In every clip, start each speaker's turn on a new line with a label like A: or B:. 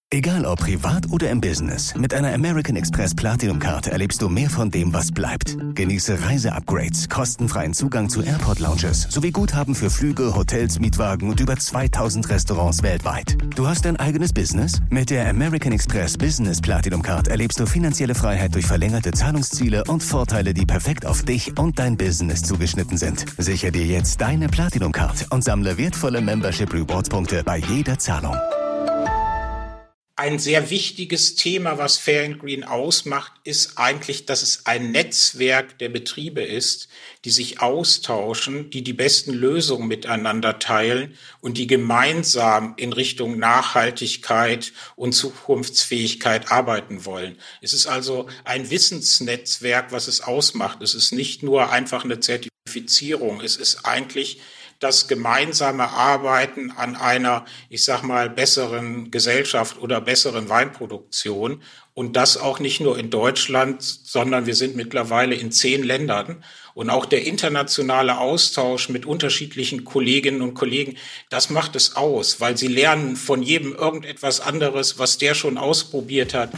A: Egal ob privat oder im Business, mit einer American Express Platinum Card erlebst du mehr von dem, was bleibt. Genieße Reise-Upgrades, kostenfreien Zugang zu Airport-Lounges sowie Guthaben für Flüge, Hotels, Mietwagen und über 2000 Restaurants weltweit. Du hast dein eigenes Business? Mit der American Express Business Platinum Card erlebst du finanzielle Freiheit durch verlängerte Zahlungsziele und Vorteile, die perfekt auf dich und dein Business zugeschnitten sind. Sichere dir jetzt deine Platinum Card und sammle wertvolle Membership Rewards Punkte bei jeder Zahlung.
B: Ein sehr wichtiges Thema, was Fair & Green ausmacht, ist eigentlich, dass es ein Netzwerk der Betriebe ist, die sich austauschen, die die besten Lösungen miteinander teilen und die gemeinsam in Richtung Nachhaltigkeit und Zukunftsfähigkeit arbeiten wollen. Es ist also ein Wissensnetzwerk, was es ausmacht. Es ist nicht nur einfach eine Zertifizierung. Es ist eigentlich das gemeinsame Arbeiten an einer, besseren Gesellschaft oder besseren Weinproduktion. Und das auch nicht nur in Deutschland, sondern wir sind mittlerweile in 10 Ländern. Und auch der internationale Austausch mit unterschiedlichen Kolleginnen und Kollegen, das macht es aus, weil sie lernen von jedem irgendetwas anderes, was der schon ausprobiert hat.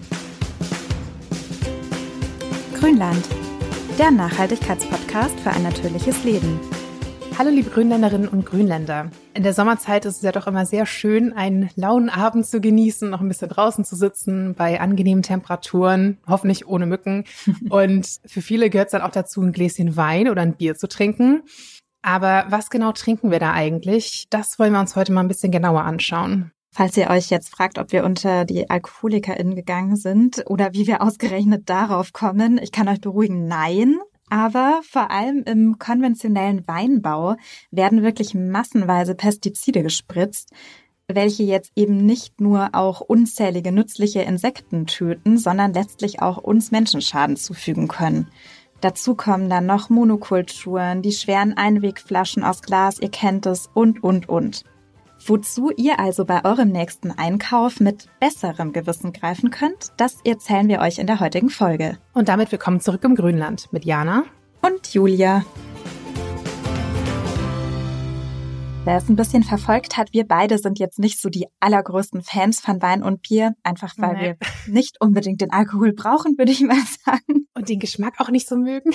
C: Grünland, der Nachhaltigkeitspodcast für ein natürliches Leben.
D: Hallo liebe Grünländerinnen und Grünländer. In der Sommerzeit ist es ja doch immer sehr schön, einen lauen Abend zu genießen, noch ein bisschen draußen zu sitzen, bei angenehmen Temperaturen, hoffentlich ohne Mücken. Und für viele gehört es dann auch dazu, ein Gläschen Wein oder ein Bier zu trinken. Aber was genau trinken wir da eigentlich? Das wollen wir uns heute mal ein bisschen genauer anschauen.
C: Falls ihr euch jetzt fragt, ob wir unter die AlkoholikerInnen gegangen sind oder wie wir ausgerechnet darauf kommen, ich kann euch beruhigen, nein. Aber vor allem im konventionellen Weinbau werden wirklich massenweise Pestizide gespritzt, welche jetzt eben nicht nur auch unzählige nützliche Insekten töten, sondern letztlich auch uns Menschen Schaden zufügen können. Dazu kommen dann noch Monokulturen, die schweren Einwegflaschen aus Glas, ihr kennt es, und. Wozu ihr also bei eurem nächsten Einkauf mit besserem Gewissen greifen könnt, das erzählen wir euch in der heutigen Folge.
D: Und damit willkommen zurück im Grünland mit Jana
C: und Julia. Wer es ein bisschen verfolgt hat, wir beide sind jetzt nicht so die allergrößten Fans von Wein und Bier, einfach weil wir nicht unbedingt den Alkohol brauchen, würde ich mal sagen.
D: Und den Geschmack auch nicht so mögen.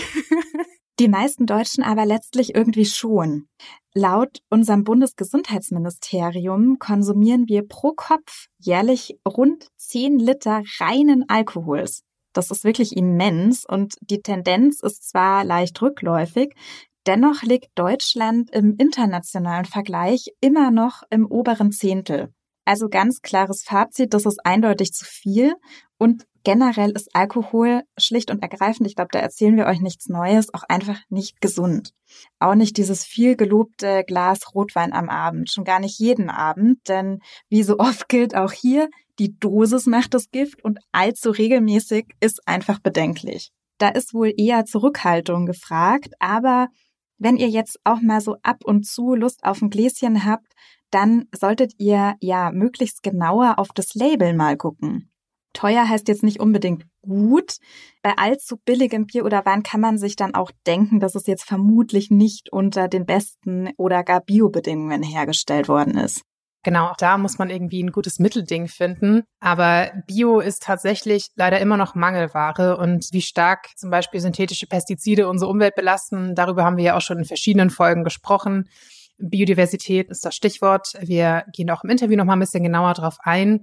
C: Die meisten Deutschen aber letztlich irgendwie schon. Laut unserem Bundesgesundheitsministerium konsumieren wir pro Kopf jährlich rund 10 Liter reinen Alkohols. Das ist wirklich immens und die Tendenz ist zwar leicht rückläufig, dennoch liegt Deutschland im internationalen Vergleich immer noch im oberen Zehntel. Also ganz klares Fazit, das ist eindeutig zu viel und generell ist Alkohol schlicht und ergreifend, ich glaube, da erzählen wir euch nichts Neues, auch einfach nicht gesund. Auch nicht dieses viel gelobte Glas Rotwein am Abend, schon gar nicht jeden Abend, denn wie so oft gilt auch hier, die Dosis macht das Gift und allzu regelmäßig ist einfach bedenklich. Da ist wohl eher Zurückhaltung gefragt, aber wenn ihr jetzt auch mal so ab und zu Lust auf ein Gläschen habt, dann solltet ihr ja möglichst genauer auf das Label mal gucken. Teuer heißt jetzt nicht unbedingt gut. Bei allzu billigem Bier oder Wein kann man sich dann auch denken, dass es jetzt vermutlich nicht unter den besten oder gar Biobedingungen hergestellt worden ist.
D: Genau, auch da muss man irgendwie ein gutes Mittelding finden. Aber Bio ist tatsächlich leider immer noch Mangelware. Und wie stark zum Beispiel synthetische Pestizide unsere Umwelt belasten, darüber haben wir ja auch schon in verschiedenen Folgen gesprochen. Biodiversität ist das Stichwort. Wir gehen auch im Interview noch mal ein bisschen genauer drauf ein.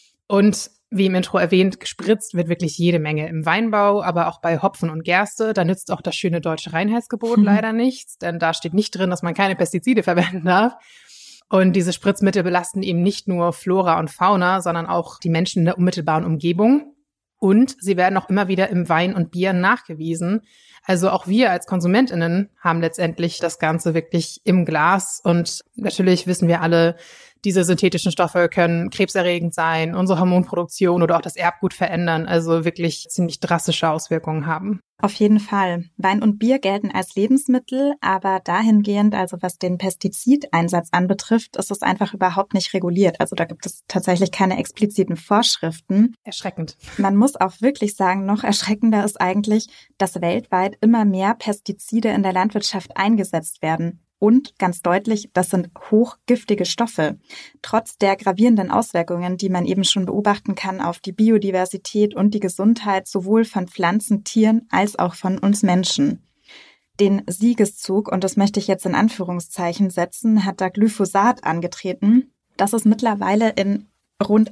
D: Und wie im Intro erwähnt, gespritzt wird wirklich jede Menge im Weinbau, aber auch bei Hopfen und Gerste. Da nützt auch das schöne deutsche Reinheitsgebot leider nichts, denn da steht nicht drin, dass man keine Pestizide verwenden darf. Und diese Spritzmittel belasten eben nicht nur Flora und Fauna, sondern auch die Menschen in der unmittelbaren Umgebung. Und sie werden auch immer wieder im Wein und Bier nachgewiesen. Also auch wir als KonsumentInnen haben letztendlich das Ganze wirklich im Glas. Und natürlich wissen wir alle, diese synthetischen Stoffe können krebserregend sein, unsere Hormonproduktion oder auch das Erbgut verändern, also wirklich ziemlich drastische Auswirkungen haben.
C: Auf jeden Fall. Wein und Bier gelten als Lebensmittel, aber dahingehend, also was den Pestizideinsatz anbetrifft, ist es einfach überhaupt nicht reguliert. Also da gibt es tatsächlich keine expliziten Vorschriften.
D: Erschreckend.
C: Man muss auch wirklich sagen, noch erschreckender ist eigentlich, dass weltweit immer mehr Pestizide in der Landwirtschaft eingesetzt werden. Und ganz deutlich, das sind hochgiftige Stoffe. Trotz der gravierenden Auswirkungen, die man eben schon beobachten kann auf die Biodiversität und die Gesundheit sowohl von Pflanzen, Tieren als auch von uns Menschen. Den Siegeszug, und das möchte ich jetzt in Anführungszeichen setzen, hat da Glyphosat angetreten. Das ist mittlerweile in rund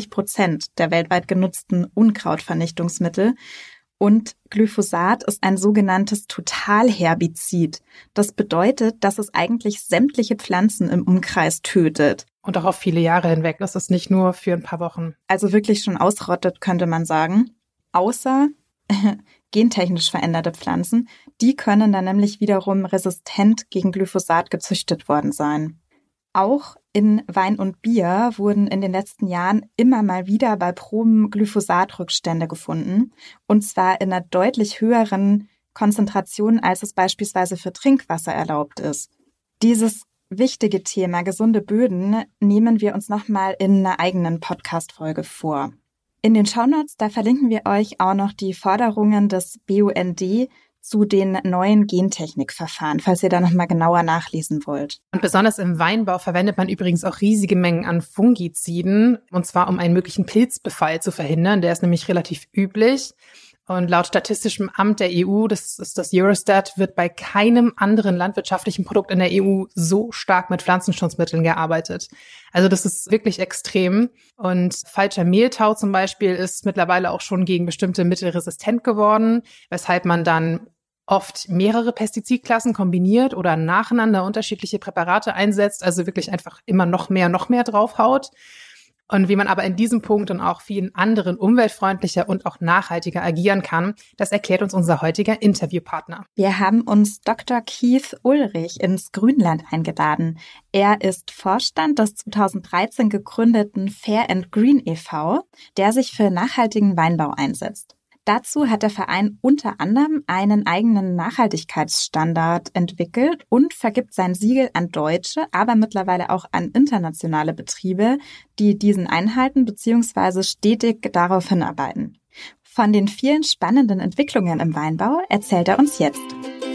C: 80% der weltweit genutzten Unkrautvernichtungsmittel. Und Glyphosat ist ein sogenanntes Totalherbizid. Das bedeutet, dass es eigentlich sämtliche Pflanzen im Umkreis tötet.
D: Und auch auf viele Jahre hinweg. Das ist nicht nur für ein paar Wochen.
C: Also wirklich schon ausrottet, könnte man sagen. Außer gentechnisch veränderte Pflanzen. Die können dann nämlich wiederum resistent gegen Glyphosat gezüchtet worden sein. Auch in Wein und Bier wurden in den letzten Jahren immer mal wieder bei Proben Glyphosatrückstände gefunden. Und zwar in einer deutlich höheren Konzentration, als es beispielsweise für Trinkwasser erlaubt ist. Dieses wichtige Thema gesunde Böden nehmen wir uns nochmal in einer eigenen Podcast-Folge vor. In den Shownotes, da verlinken wir euch auch noch die Forderungen des BUND zu den neuen Gentechnikverfahren, falls ihr da nochmal genauer nachlesen wollt.
D: Und besonders im Weinbau verwendet man übrigens auch riesige Mengen an Fungiziden, und zwar um einen möglichen Pilzbefall zu verhindern. Der ist nämlich relativ üblich. Und laut Statistischem Amt der EU, das ist das Eurostat, wird bei keinem anderen landwirtschaftlichen Produkt in der EU so stark mit Pflanzenschutzmitteln gearbeitet. Also das ist wirklich extrem. Und falscher Mehltau zum Beispiel ist mittlerweile auch schon gegen bestimmte Mittel resistent geworden, weshalb man dann oft mehrere Pestizidklassen kombiniert oder nacheinander unterschiedliche Präparate einsetzt, also wirklich einfach immer noch mehr draufhaut. Und wie man aber in diesem Punkt und auch vielen anderen umweltfreundlicher und auch nachhaltiger agieren kann, das erklärt uns unser heutiger Interviewpartner.
C: Wir haben uns Dr. Keith Ulrich ins Grünland eingeladen. Er ist Vorstand des 2013 gegründeten Fair and Green e.V., der sich für nachhaltigen Weinbau einsetzt. Dazu hat der Verein unter anderem einen eigenen Nachhaltigkeitsstandard entwickelt und vergibt sein Siegel an deutsche, aber mittlerweile auch an internationale Betriebe, die diesen einhalten bzw. stetig darauf hinarbeiten. Von den vielen spannenden Entwicklungen im Weinbau erzählt er uns jetzt.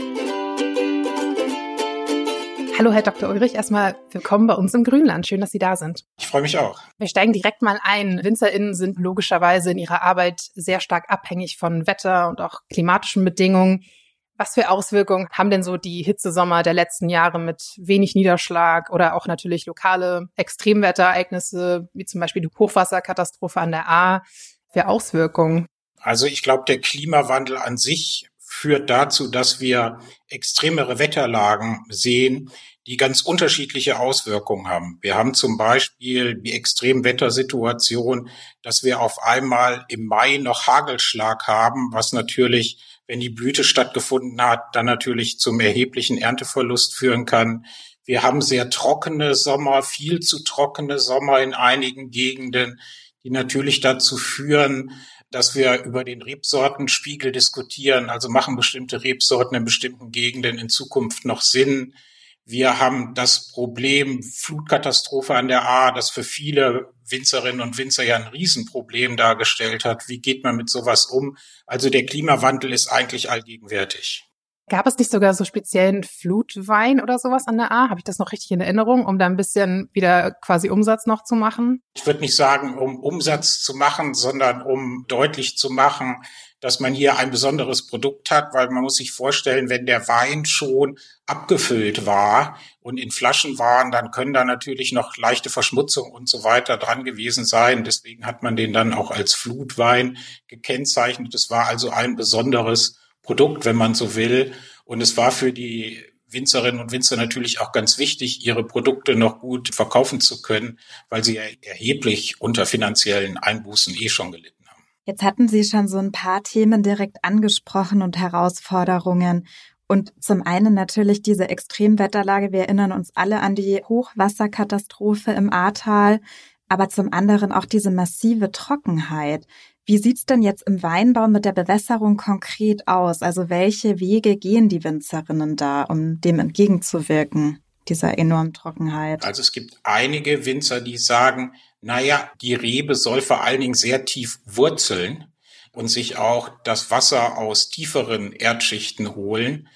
D: Hallo, Herr Dr. Ulrich. Erstmal willkommen bei uns im Grünland. Schön, dass Sie da sind.
B: Ich freue mich auch.
D: Wir steigen direkt mal ein. WinzerInnen sind logischerweise in ihrer Arbeit sehr stark abhängig von Wetter und auch klimatischen Bedingungen. Was für Auswirkungen haben denn so die Hitzesommer der letzten Jahre mit wenig Niederschlag oder auch natürlich lokale Extremwetterereignisse, wie zum Beispiel die Hochwasserkatastrophe an der Ahr, für Auswirkungen?
B: Also ich glaube, der Klimawandel an sich führt dazu, dass wir extremere Wetterlagen sehen, die ganz unterschiedliche Auswirkungen haben. Wir haben zum Beispiel die Extremwettersituation, dass wir auf einmal im Mai noch Hagelschlag haben, was natürlich, wenn die Blüte stattgefunden hat, dann natürlich zum erheblichen Ernteverlust führen kann. Wir haben sehr trockene Sommer, viel zu trockene Sommer in einigen Gegenden, die natürlich dazu führen, dass wir über den Rebsortenspiegel diskutieren. Also machen bestimmte Rebsorten in bestimmten Gegenden in Zukunft noch Sinn? Wir haben das Problem Flutkatastrophe an der Ahr, das für viele Winzerinnen und Winzer ja ein Riesenproblem dargestellt hat. Wie geht man mit sowas um? Also der Klimawandel ist eigentlich allgegenwärtig.
D: Gab es nicht sogar so speziellen Flutwein oder sowas an der Ahr? Habe ich das noch richtig in Erinnerung, um da ein bisschen wieder quasi Umsatz noch zu machen?
B: Ich würde nicht sagen, um Umsatz zu machen, sondern um deutlich zu machen, dass man hier ein besonderes Produkt hat, weil man muss sich vorstellen, wenn der Wein schon abgefüllt war und in Flaschen waren, dann können da natürlich noch leichte Verschmutzung und so weiter dran gewesen sein. Deswegen hat man den dann auch als Flutwein gekennzeichnet. Es war also ein besonderes Produkt, wenn man so will. Und es war für die Winzerinnen und Winzer natürlich auch ganz wichtig, ihre Produkte noch gut verkaufen zu können, weil sie ja erheblich unter finanziellen Einbußen schon gelitten haben.
C: Jetzt hatten Sie schon so ein paar Themen direkt angesprochen und Herausforderungen. Und zum einen natürlich diese Extremwetterlage. Wir erinnern uns alle an die Hochwasserkatastrophe im Ahrtal, aber zum anderen auch diese massive Trockenheit. Wie sieht's denn jetzt im Weinbau mit der Bewässerung konkret aus? Also welche Wege gehen die Winzerinnen da, um dem entgegenzuwirken, dieser enormen Trockenheit?
B: Also es gibt einige Winzer, die sagen, die Rebe soll vor allen Dingen sehr tief wurzeln und sich auch das Wasser aus tieferen Erdschichten holen.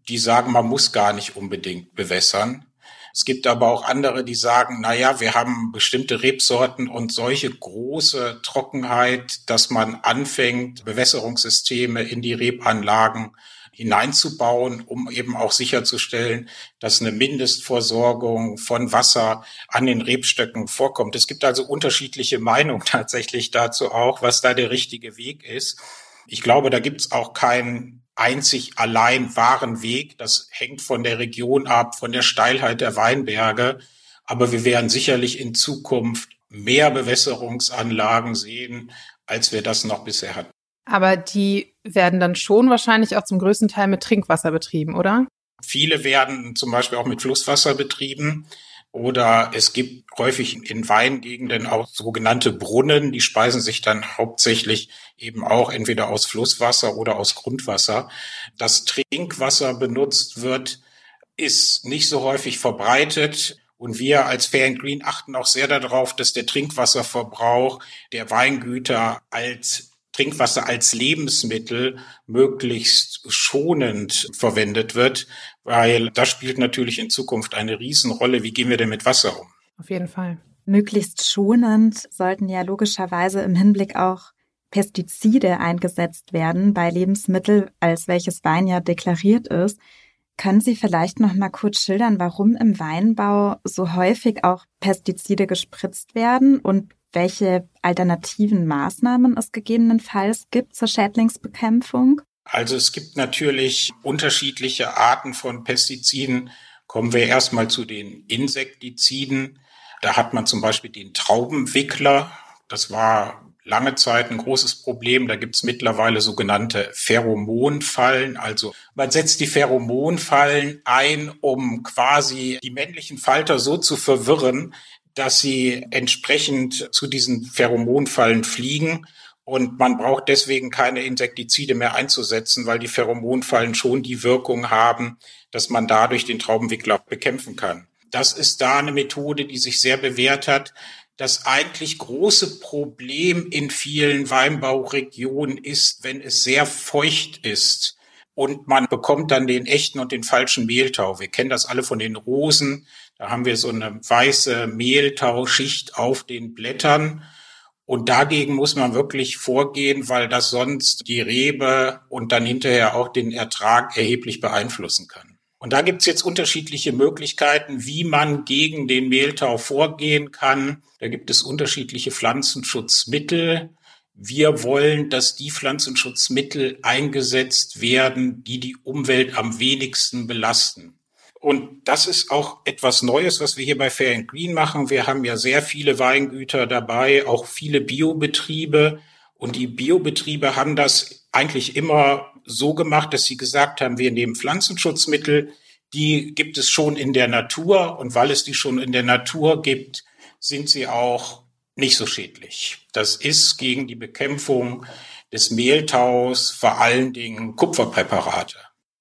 B: die sagen, man muss gar nicht unbedingt bewässern. Es gibt aber auch andere, die sagen, wir haben bestimmte Rebsorten und solche große Trockenheit, dass man anfängt, Bewässerungssysteme in die Rebanlagen hineinzubauen, um eben auch sicherzustellen, dass eine Mindestversorgung von Wasser an den Rebstöcken vorkommt. Es gibt also unterschiedliche Meinungen tatsächlich dazu auch, was da der richtige Weg ist. Ich glaube, da gibt es auch keinen einzig allein wahren Weg. Das hängt von der Region ab, von der Steilheit der Weinberge. Aber wir werden sicherlich in Zukunft mehr Bewässerungsanlagen sehen, als wir das noch bisher hatten.
D: Aber die werden dann schon wahrscheinlich auch zum größten Teil mit Trinkwasser betrieben, oder?
B: Viele werden zum Beispiel auch mit Flusswasser betrieben. Oder es gibt häufig in Weingegenden auch sogenannte Brunnen, die speisen sich dann hauptsächlich eben auch entweder aus Flusswasser oder aus Grundwasser. Dass Trinkwasser benutzt wird, ist nicht so häufig verbreitet. Und wir als Fair & Green achten auch sehr darauf, dass der Trinkwasserverbrauch der Weingüter als Trinkwasser als Lebensmittel möglichst schonend verwendet wird, weil das spielt natürlich in Zukunft eine Riesenrolle. Wie gehen wir denn mit Wasser um?
D: Auf jeden Fall.
C: Möglichst schonend sollten ja logischerweise im Hinblick auch Pestizide eingesetzt werden bei Lebensmitteln, als welches Wein ja deklariert ist. Können Sie vielleicht noch mal kurz schildern, warum im Weinbau so häufig auch Pestizide gespritzt werden und welche alternativen Maßnahmen es gegebenenfalls gibt zur Schädlingsbekämpfung?
B: Also es gibt natürlich unterschiedliche Arten von Pestiziden. Kommen wir erstmal zu den Insektiziden. Da hat man zum Beispiel den Traubenwickler. Das war lange Zeit ein großes Problem. Da gibt es mittlerweile sogenannte Pheromonfallen. Also man setzt die Pheromonfallen ein, um quasi die männlichen Falter so zu verwirren, dass sie entsprechend zu diesen Pheromonfallen fliegen. Und man braucht deswegen keine Insektizide mehr einzusetzen, weil die Pheromonfallen schon die Wirkung haben, dass man dadurch den Traubenwickler bekämpfen kann. Das ist da eine Methode, die sich sehr bewährt hat. Das eigentlich große Problem in vielen Weinbauregionen ist, wenn es sehr feucht ist und man bekommt dann den echten und den falschen Mehltau. Wir kennen das alle von den Rosen. Da haben wir so eine weiße Mehltauschicht auf den Blättern. Und dagegen muss man wirklich vorgehen, weil das sonst die Rebe und dann hinterher auch den Ertrag erheblich beeinflussen kann. Und da gibt's jetzt unterschiedliche Möglichkeiten, wie man gegen den Mehltau vorgehen kann. Da gibt es unterschiedliche Pflanzenschutzmittel. Wir wollen, dass die Pflanzenschutzmittel eingesetzt werden, die die Umwelt am wenigsten belasten. Und das ist auch etwas Neues, was wir hier bei Fair & Green machen. Wir haben ja sehr viele Weingüter dabei, auch viele Biobetriebe. Und die Biobetriebe haben das eigentlich immer so gemacht, dass sie gesagt haben, wir nehmen Pflanzenschutzmittel, die gibt es schon in der Natur. Und weil es die schon in der Natur gibt, sind sie auch nicht so schädlich. Das ist gegen die Bekämpfung des Mehltaus vor allen Dingen Kupferpräparate.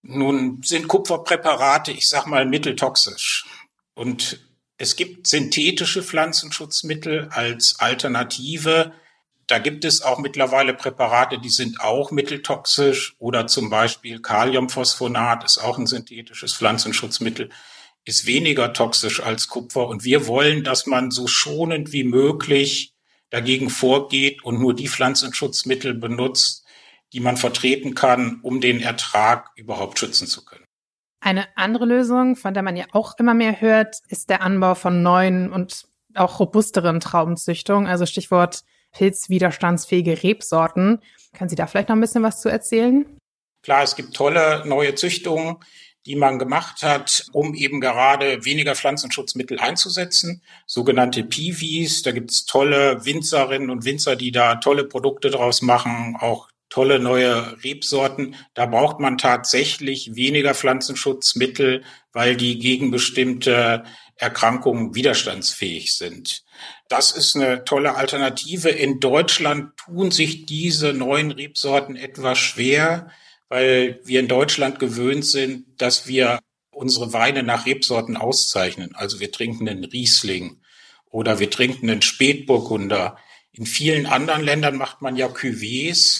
B: Nun sind Kupferpräparate, ich sag mal, mitteltoxisch. Und es gibt synthetische Pflanzenschutzmittel als Alternative. Da gibt es auch mittlerweile Präparate, die sind auch mitteltoxisch. Oder zum Beispiel Kaliumphosphonat ist auch ein synthetisches Pflanzenschutzmittel, ist weniger toxisch als Kupfer. Und wir wollen, dass man so schonend wie möglich dagegen vorgeht und nur die Pflanzenschutzmittel benutzt, die man vertreten kann, um den Ertrag überhaupt schützen zu können.
D: Eine andere Lösung, von der man ja auch immer mehr hört, ist der Anbau von neuen und auch robusteren Traubenzüchtungen, also Stichwort pilzwiderstandsfähige Rebsorten. Können Sie da vielleicht noch ein bisschen was zu erzählen?
B: Klar, es gibt tolle neue Züchtungen, die man gemacht hat, um eben gerade weniger Pflanzenschutzmittel einzusetzen, sogenannte Piwis. Da gibt es tolle Winzerinnen und Winzer, die da tolle Produkte draus machen, auch tolle neue Rebsorten. Da braucht man tatsächlich weniger Pflanzenschutzmittel, weil die gegen bestimmte Erkrankungen widerstandsfähig sind. Das ist eine tolle Alternative. In Deutschland tun sich diese neuen Rebsorten etwas schwer, weil wir in Deutschland gewöhnt sind, dass wir unsere Weine nach Rebsorten auszeichnen. Also wir trinken einen Riesling oder wir trinken einen Spätburgunder. In vielen anderen Ländern macht man ja Cuvées.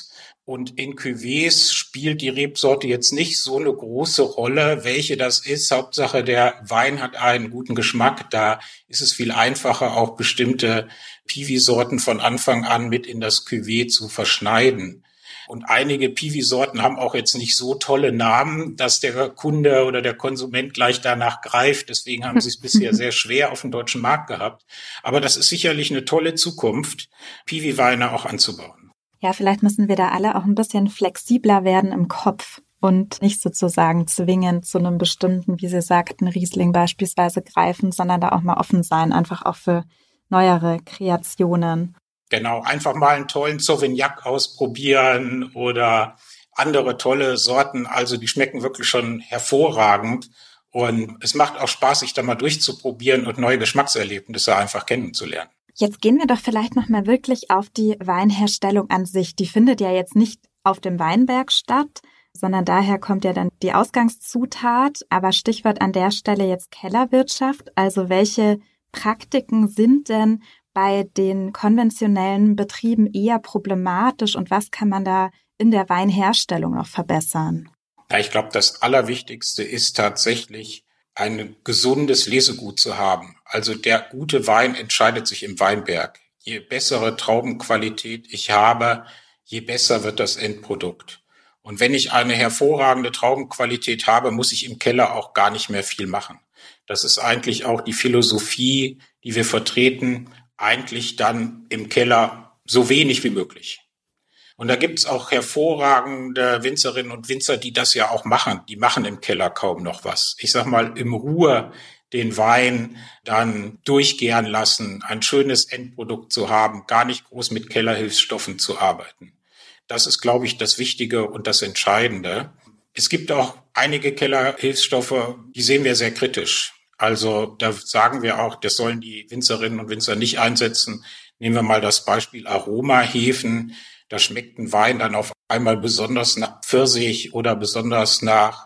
B: Und in Cuvées spielt die Rebsorte jetzt nicht so eine große Rolle, welche das ist. Hauptsache, der Wein hat einen guten Geschmack. Da ist es viel einfacher, auch bestimmte Piwi-Sorten von Anfang an mit in das Cuvée zu verschneiden. Und einige Piwi-Sorten haben auch jetzt nicht so tolle Namen, dass der Kunde oder der Konsument gleich danach greift. Deswegen haben sie es bisher sehr schwer auf dem deutschen Markt gehabt. Aber das ist sicherlich eine tolle Zukunft, Piwi-Weine auch anzubauen.
C: Ja, vielleicht müssen wir da alle auch ein bisschen flexibler werden im Kopf und nicht sozusagen zwingend zu einem bestimmten, wie Sie sagten, Riesling beispielsweise greifen, sondern da auch mal offen sein, einfach auch für neuere Kreationen.
B: Genau, einfach mal einen tollen Sauvignac ausprobieren oder andere tolle Sorten. Also die schmecken wirklich schon hervorragend. Und es macht auch Spaß, sich da mal durchzuprobieren und neue Geschmackserlebnisse einfach kennenzulernen.
C: Jetzt gehen wir doch vielleicht nochmal wirklich auf die Weinherstellung an sich. Die findet ja jetzt nicht auf dem Weinberg statt, sondern daher kommt ja dann die Ausgangszutat. Aber Stichwort an der Stelle jetzt Kellerwirtschaft. Also welche Praktiken sind denn bei den konventionellen Betrieben eher problematisch und was kann man da in der Weinherstellung noch verbessern?
B: Ja, ich glaube, das Allerwichtigste ist tatsächlich, ein gesundes Lesegut zu haben. Also der gute Wein entscheidet sich im Weinberg. Je bessere Traubenqualität ich habe, je besser wird das Endprodukt. Und wenn ich eine hervorragende Traubenqualität habe, muss ich im Keller auch gar nicht mehr viel machen. Das ist eigentlich auch die Philosophie, die wir vertreten, eigentlich dann im Keller so wenig wie möglich. Und da gibt's auch hervorragende Winzerinnen und Winzer, die das ja auch machen. Die machen im Keller kaum noch was. Ich sag mal, im Ruhe den Wein dann durchgären lassen, ein schönes Endprodukt zu haben, gar nicht groß mit Kellerhilfsstoffen zu arbeiten. Das ist, glaube ich, das Wichtige und das Entscheidende. Es gibt auch einige Kellerhilfsstoffe, die sehen wir sehr kritisch. Also da sagen wir auch, das sollen die Winzerinnen und Winzer nicht einsetzen. Nehmen wir mal das Beispiel Aromahefen. Da schmeckt ein Wein dann auf einmal besonders nach Pfirsich oder besonders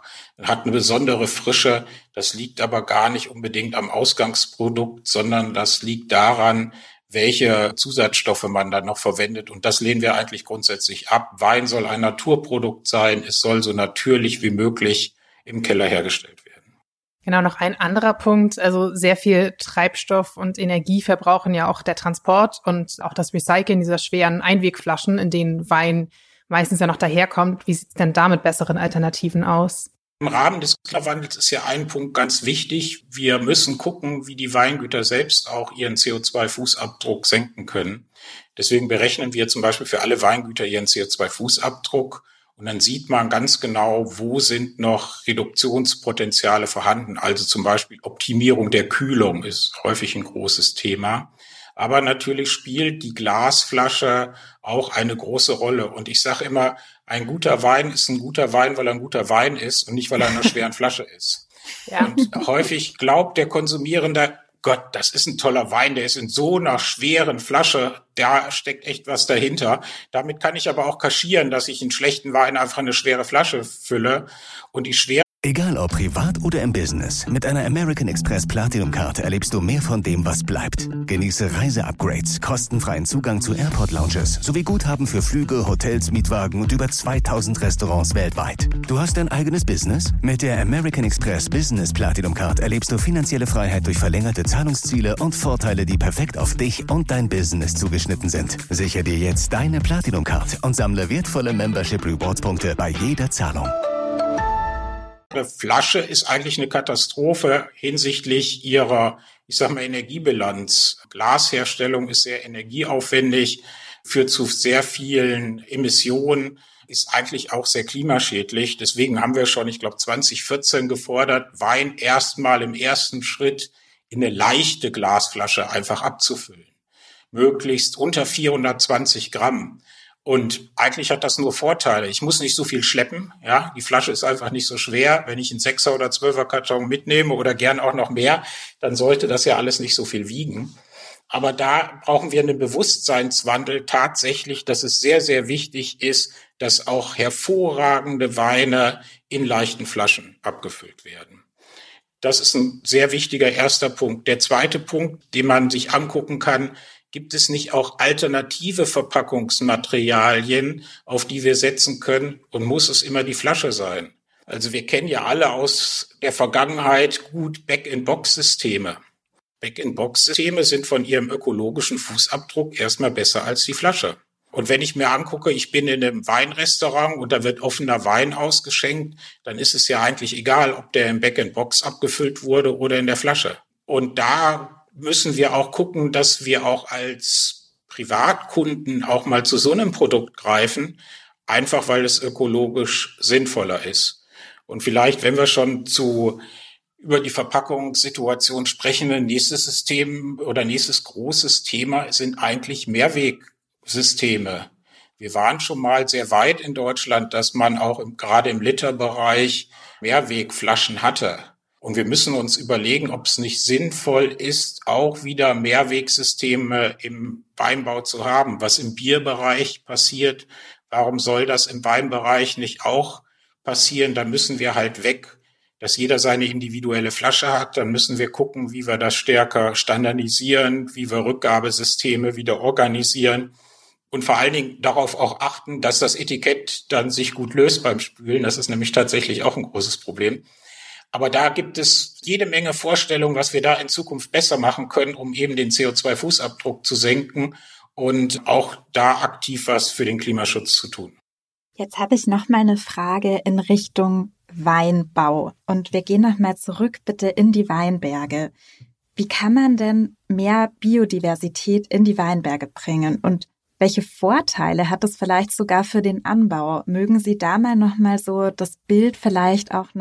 B: hat eine besondere Frische. Das liegt aber gar nicht unbedingt am Ausgangsprodukt, sondern das liegt daran, welche Zusatzstoffe man dann noch verwendet. Und das lehnen wir eigentlich grundsätzlich ab. Wein soll ein Naturprodukt sein. Es soll so natürlich wie möglich im Keller hergestellt werden.
D: Genau, noch ein anderer Punkt, also sehr viel Treibstoff und Energie verbrauchen ja auch der Transport und auch das Recyceln dieser schweren Einwegflaschen, in denen Wein meistens ja noch daherkommt. Wie sieht es denn da mit besseren Alternativen aus?
B: Im Rahmen des Klimawandels ist ja ein Punkt ganz wichtig. Wir müssen gucken, wie die Weingüter selbst auch ihren CO2-Fußabdruck senken können. Deswegen berechnen wir zum Beispiel für alle Weingüter ihren CO2-Fußabdruck. Und dann sieht man ganz genau, wo sind noch Reduktionspotenziale vorhanden. Also zum Beispiel Optimierung der Kühlung ist häufig ein großes Thema. Aber natürlich spielt die Glasflasche auch eine große Rolle. Und ich sage immer, ein guter Wein ist ein guter Wein, weil er ein guter Wein ist und nicht, weil er in einer schweren Flasche ist. Ja. Und häufig glaubt der Konsumierende, Gott, das ist ein toller Wein, der ist in so einer schweren Flasche, da steckt echt was dahinter. Damit kann ich aber auch kaschieren, dass ich einen schlechten Wein einfach eine schwere Flasche fülle und die schwere.
A: Egal ob privat oder im Business, mit einer American Express Platinum-Karte erlebst du mehr von dem, was bleibt. Genieße Reise-Upgrades, kostenfreien Zugang zu Airport-Lounges sowie Guthaben für Flüge, Hotels, Mietwagen und über 2000 Restaurants weltweit. Du hast dein eigenes Business? Mit der American Express Business Platinum Card erlebst du finanzielle Freiheit durch verlängerte Zahlungsziele und Vorteile, die perfekt auf dich und dein Business zugeschnitten sind. Sichere dir jetzt deine Platinum Card und sammle wertvolle Membership Rewards Punkte bei jeder Zahlung.
B: Eine Flasche ist eigentlich eine Katastrophe hinsichtlich ihrer, Energiebilanz. Glasherstellung ist sehr energieaufwendig, führt zu sehr vielen Emissionen, ist eigentlich auch sehr klimaschädlich. Deswegen haben wir schon, 2014 gefordert, Wein erstmal im ersten Schritt in eine leichte Glasflasche einfach abzufüllen. Möglichst unter 420 Gramm. Und eigentlich hat das nur Vorteile. Ich muss nicht so viel schleppen. Ja, die Flasche ist einfach nicht so schwer. Wenn ich einen 6er oder 12er Karton mitnehme oder gern auch noch mehr, dann sollte das ja alles nicht so viel wiegen. Aber da brauchen wir einen Bewusstseinswandel tatsächlich, dass es sehr, sehr wichtig ist, dass auch hervorragende Weine in leichten Flaschen abgefüllt werden. Das ist ein sehr wichtiger erster Punkt. Der zweite Punkt, den man sich angucken kann, gibt es nicht auch alternative Verpackungsmaterialien, auf die wir setzen können? Und muss es immer die Flasche sein? Also wir kennen ja alle aus der Vergangenheit gut Bag-in-Box-Systeme. Bag-in-Box-Systeme sind von ihrem ökologischen Fußabdruck erstmal besser als die Flasche. Und wenn ich mir angucke, ich bin in einem Weinrestaurant und da wird offener Wein ausgeschenkt, dann ist es ja eigentlich egal, ob der im Bag-in-Box abgefüllt wurde oder in der Flasche. Und da müssen wir auch gucken, dass wir auch als Privatkunden auch mal zu so einem Produkt greifen, einfach weil es ökologisch sinnvoller ist. Und vielleicht, wenn wir schon über die Verpackungssituation sprechen, ein nächstes System oder nächstes großes Thema sind eigentlich Mehrwegsysteme. Wir waren schon mal sehr weit in Deutschland, dass man auch gerade im Literbereich Mehrwegflaschen hatte. Und wir müssen uns überlegen, ob es nicht sinnvoll ist, auch wieder Mehrwegsysteme im Weinbau zu haben. Was im Bierbereich passiert, warum soll das im Weinbereich nicht auch passieren? Da müssen wir halt weg, dass jeder seine individuelle Flasche hat. Dann müssen wir gucken, wie wir das stärker standardisieren, wie wir Rückgabesysteme wieder organisieren und vor allen Dingen darauf auch achten, dass das Etikett dann sich gut löst beim Spülen. Das ist nämlich tatsächlich auch ein großes Problem. Aber da gibt es jede Menge Vorstellungen, was wir da in Zukunft besser machen können, um eben den CO2-Fußabdruck zu senken und auch da aktiv was für den Klimaschutz zu tun.
C: Jetzt habe ich noch mal eine Frage in Richtung Weinbau. Und wir gehen noch mal zurück bitte in die Weinberge. Wie kann man denn mehr Biodiversität in die Weinberge bringen? Und welche Vorteile hat es vielleicht sogar für den Anbau? Mögen Sie da mal noch mal so das Bild vielleicht auch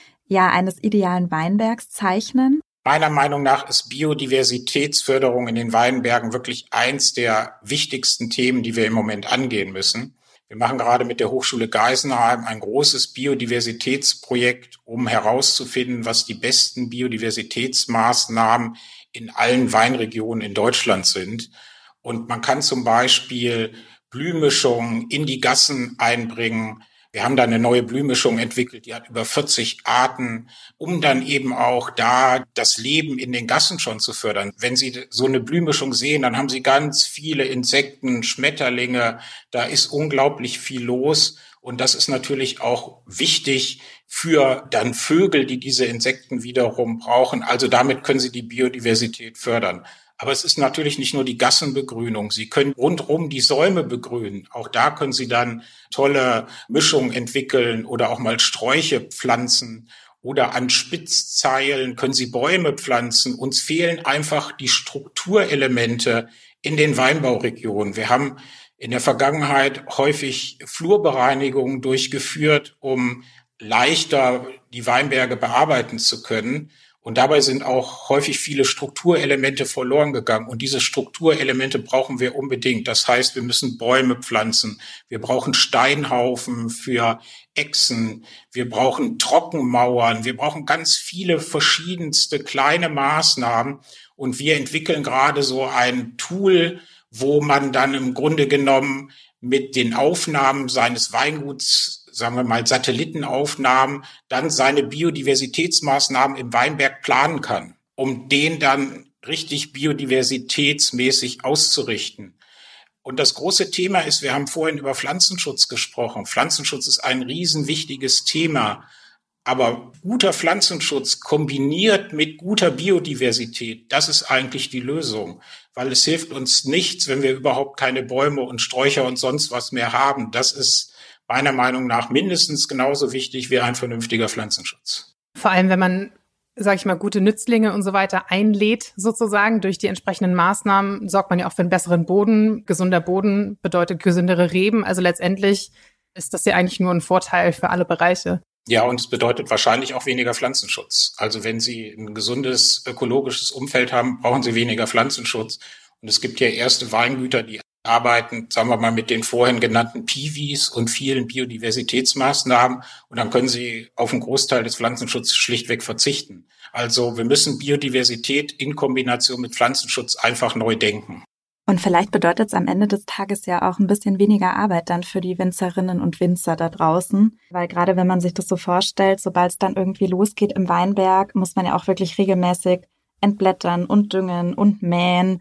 C: eines idealen Weinbergs zeichnen?
B: Meiner Meinung nach ist Biodiversitätsförderung in den Weinbergen wirklich eins der wichtigsten Themen, die wir im Moment angehen müssen. Wir machen gerade mit der Hochschule Geisenheim ein großes Biodiversitätsprojekt, um herauszufinden, was die besten Biodiversitätsmaßnahmen in allen Weinregionen in Deutschland sind. Und man kann zum Beispiel Blühmischungen in die Gassen einbringen. Wir haben da eine neue Blühmischung entwickelt, die hat über 40 Arten, um dann eben auch da das Leben in den Gassen schon zu fördern. Wenn Sie so eine Blühmischung sehen, dann haben Sie ganz viele Insekten, Schmetterlinge, da ist unglaublich viel los. Und das ist natürlich auch wichtig für dann Vögel, die diese Insekten wiederum brauchen. Also damit können Sie die Biodiversität fördern. Aber es ist natürlich nicht nur die Gassenbegrünung. Sie können rundherum die Säume begrünen. Auch da können Sie dann tolle Mischungen entwickeln oder auch mal Sträuche pflanzen. Oder an Spitzzeilen können Sie Bäume pflanzen. Uns fehlen einfach die Strukturelemente in den Weinbauregionen. Wir haben in der Vergangenheit häufig Flurbereinigungen durchgeführt, um leichter die Weinberge bearbeiten zu können. Und dabei sind auch häufig viele Strukturelemente verloren gegangen. Und diese Strukturelemente brauchen wir unbedingt. Das heißt, wir müssen Bäume pflanzen. Wir brauchen Steinhaufen für Echsen. Wir brauchen Trockenmauern. Wir brauchen ganz viele verschiedenste kleine Maßnahmen. Und wir entwickeln gerade so ein Tool, wo man dann im Grunde genommen mit den Aufnahmen seines Weinguts, sagen wir mal Satellitenaufnahmen, dann seine Biodiversitätsmaßnahmen im Weinberg planen kann, um den dann richtig biodiversitätsmäßig auszurichten. Und das große Thema ist, wir haben vorhin über Pflanzenschutz gesprochen. Pflanzenschutz ist ein riesenwichtiges Thema. Aber guter Pflanzenschutz kombiniert mit guter Biodiversität, das ist eigentlich die Lösung. Weil es hilft uns nichts, wenn wir überhaupt keine Bäume und Sträucher und sonst was mehr haben. Das ist meiner Meinung nach mindestens genauso wichtig wie ein vernünftiger Pflanzenschutz.
D: Vor allem, wenn man, sage ich mal, gute Nützlinge und so weiter einlädt, sozusagen durch die entsprechenden Maßnahmen, sorgt man ja auch für einen besseren Boden. Gesunder Boden bedeutet gesündere Reben. Also letztendlich ist das ja eigentlich nur ein Vorteil für alle Bereiche.
B: Ja, und es bedeutet wahrscheinlich auch weniger Pflanzenschutz. Also wenn Sie ein gesundes, ökologisches Umfeld haben, brauchen Sie weniger Pflanzenschutz. Und es gibt ja erste Weingüter, die arbeiten, sagen wir mal, mit den vorhin genannten Piwis und vielen Biodiversitätsmaßnahmen. Und dann können Sie auf einen Großteil des Pflanzenschutzes schlichtweg verzichten. Also wir müssen Biodiversität in Kombination mit Pflanzenschutz einfach neu denken.
C: Und vielleicht bedeutet es am Ende des Tages ja auch ein bisschen weniger Arbeit dann für die Winzerinnen und Winzer da draußen. Weil gerade wenn man sich das so vorstellt, sobald es dann irgendwie losgeht im Weinberg, muss man ja auch wirklich regelmäßig entblättern und düngen und mähen.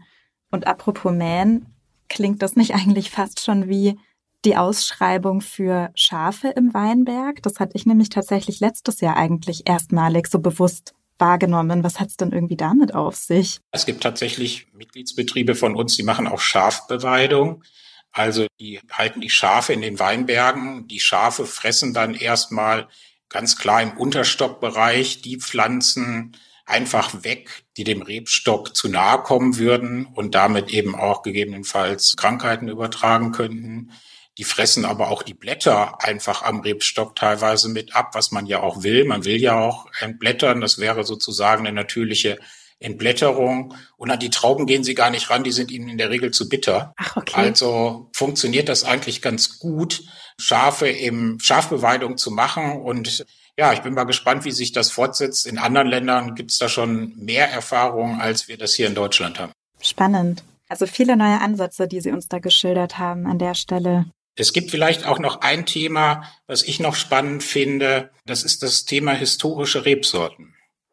C: Und apropos mähen, klingt das nicht eigentlich fast schon wie die Ausschreibung für Schafe im Weinberg? Das hatte ich nämlich tatsächlich letztes Jahr eigentlich erstmalig so bewusst wahrgenommen. Was hat es denn irgendwie damit auf sich?
B: Es gibt tatsächlich Mitgliedsbetriebe von uns, die machen auch Schafbeweidung. Also die halten die Schafe in den Weinbergen. Die Schafe fressen dann erstmal ganz klar im Unterstockbereich die Pflanzen einfach weg, die dem Rebstock zu nahe kommen würden und damit eben auch gegebenenfalls Krankheiten übertragen könnten. Die fressen aber auch die Blätter einfach am Rebstock teilweise mit ab, was man ja auch will. Man will ja auch entblättern. Das wäre sozusagen eine natürliche Entblätterung. Und an die Trauben gehen sie gar nicht ran. Die sind ihnen in der Regel zu bitter.
D: Ach, okay.
B: Also funktioniert das eigentlich ganz gut, Schafe im Schafbeweidung zu machen. Und ja, ich bin mal gespannt, wie sich das fortsetzt. In anderen Ländern gibt es da schon mehr Erfahrung, als wir das hier in Deutschland haben.
C: Spannend. Also viele neue Ansätze, die Sie uns da geschildert haben an der Stelle.
B: Es gibt vielleicht auch noch ein Thema, was ich noch spannend finde. Das ist das Thema historische Rebsorten.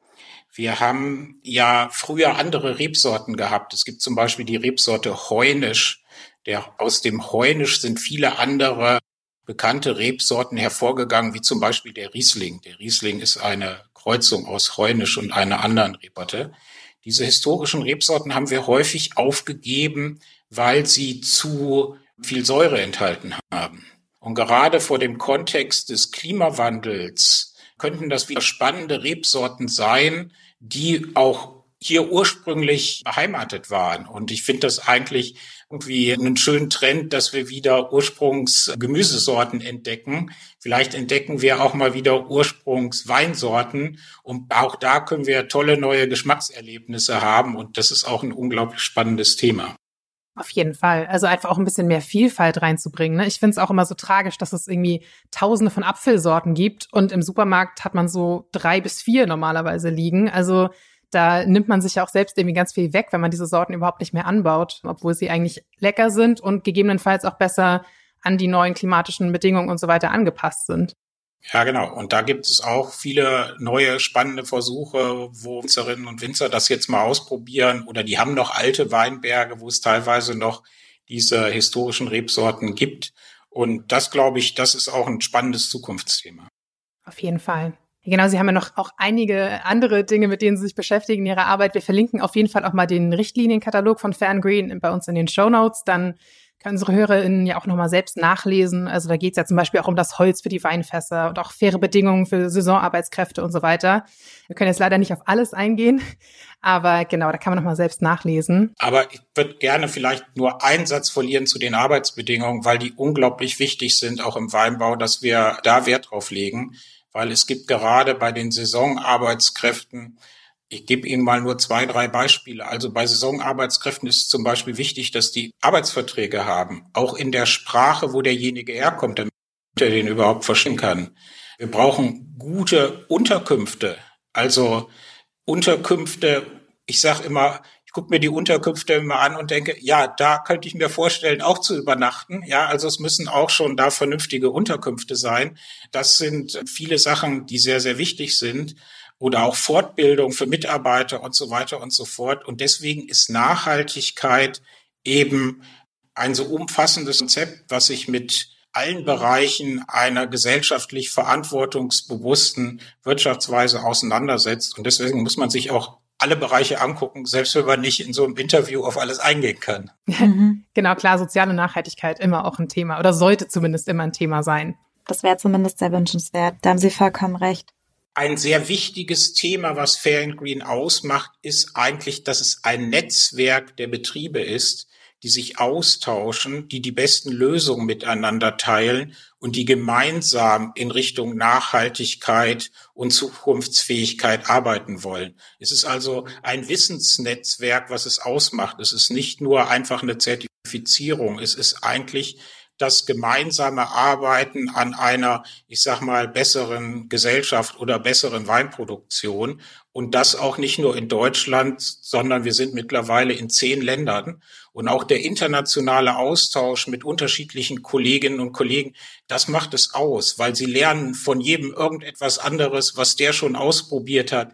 B: Wir haben ja früher andere Rebsorten gehabt. Es gibt zum Beispiel die Rebsorte Heunisch. Aus dem Heunisch sind viele andere bekannte Rebsorten hervorgegangen, wie zum Beispiel der Riesling. Der Riesling ist eine Kreuzung aus Heunisch und einer anderen Rebsorte. Diese historischen Rebsorten haben wir häufig aufgegeben, weil sie zu viel Säure enthalten haben. Und gerade vor dem Kontext des Klimawandels könnten das wieder spannende Rebsorten sein, die auch hier ursprünglich beheimatet waren. Und ich finde das eigentlich irgendwie einen schönen Trend, dass wir wieder Ursprungsgemüsesorten entdecken. Vielleicht entdecken wir auch mal wieder Ursprungsweinsorten. Und auch da können wir tolle neue Geschmackserlebnisse haben. Und das ist auch ein unglaublich spannendes Thema.
D: Auf jeden Fall. Also einfach auch ein bisschen mehr Vielfalt reinzubringen. Ne? Ich finde es auch immer so tragisch, dass es irgendwie Tausende von Apfelsorten gibt und im Supermarkt hat man so 3 bis 4 normalerweise liegen. Also da nimmt man sich ja auch selbst irgendwie ganz viel weg, wenn man diese Sorten überhaupt nicht mehr anbaut, obwohl sie eigentlich lecker sind und gegebenenfalls auch besser an die neuen klimatischen Bedingungen und so weiter angepasst sind.
B: Ja, genau. Und da gibt es auch viele neue spannende Versuche, wo Winzerinnen und Winzer das jetzt mal ausprobieren. Oder die haben noch alte Weinberge, wo es teilweise noch diese historischen Rebsorten gibt. Und das, glaube ich, das ist auch ein spannendes Zukunftsthema.
D: Auf jeden Fall. Genau, Sie haben ja noch auch einige andere Dinge, mit denen Sie sich beschäftigen in Ihrer Arbeit. Wir verlinken auf jeden Fall auch mal den Richtlinienkatalog von Fair & Green bei uns in den Shownotes. Dann können unsere HörerInnen ja auch nochmal selbst nachlesen. Also da geht es ja zum Beispiel auch um das Holz für die Weinfässer und auch faire Bedingungen für Saisonarbeitskräfte und so weiter. Wir können jetzt leider nicht auf alles eingehen, aber genau, da kann man nochmal selbst nachlesen.
B: Aber ich würde gerne vielleicht nur einen Satz verlieren zu den Arbeitsbedingungen, weil die unglaublich wichtig sind, auch im Weinbau, dass wir da Wert drauf legen. Weil es gibt gerade bei den Saisonarbeitskräften, ich gebe Ihnen mal nur 2, 3 Beispiele. Also bei Saisonarbeitskräften ist es zum Beispiel wichtig, dass die Arbeitsverträge haben, auch in der Sprache, wo derjenige herkommt, damit er den überhaupt verstehen kann. Wir brauchen gute Unterkünfte, also Unterkünfte, ich sage immer, ich gucke mir die Unterkünfte immer an und denke, ja, da könnte ich mir vorstellen, auch zu übernachten. Ja, also es müssen auch schon da vernünftige Unterkünfte sein. Das sind viele Sachen, die sehr, sehr wichtig sind. Oder auch Fortbildung für Mitarbeiter und so weiter und so fort. Und deswegen ist Nachhaltigkeit eben ein so umfassendes Konzept, was sich mit allen Bereichen einer gesellschaftlich verantwortungsbewussten Wirtschaftsweise auseinandersetzt. Und deswegen muss man sich auch alle Bereiche angucken, selbst wenn man nicht in so einem Interview auf alles eingehen kann.
D: Genau, klar, soziale Nachhaltigkeit immer auch ein Thema oder sollte zumindest immer ein Thema sein.
C: Das wäre zumindest sehr wünschenswert. Da haben Sie vollkommen recht.
B: Ein sehr wichtiges Thema, was Fair & Green ausmacht, ist eigentlich, dass es ein Netzwerk der Betriebe ist, die sich austauschen, die besten Lösungen miteinander teilen und die gemeinsam in Richtung Nachhaltigkeit und Zukunftsfähigkeit arbeiten wollen. Es ist also ein Wissensnetzwerk, was es ausmacht. Es ist nicht nur einfach eine Zertifizierung. Es ist eigentlich das gemeinsame Arbeiten an einer, ich sag mal, besseren Gesellschaft oder besseren Weinproduktion. Und das auch nicht nur in Deutschland, sondern wir sind mittlerweile in 10 Ländern. Und auch der internationale Austausch mit unterschiedlichen Kolleginnen und Kollegen, das macht es aus, weil sie lernen von jedem irgendetwas anderes, was der schon ausprobiert hat,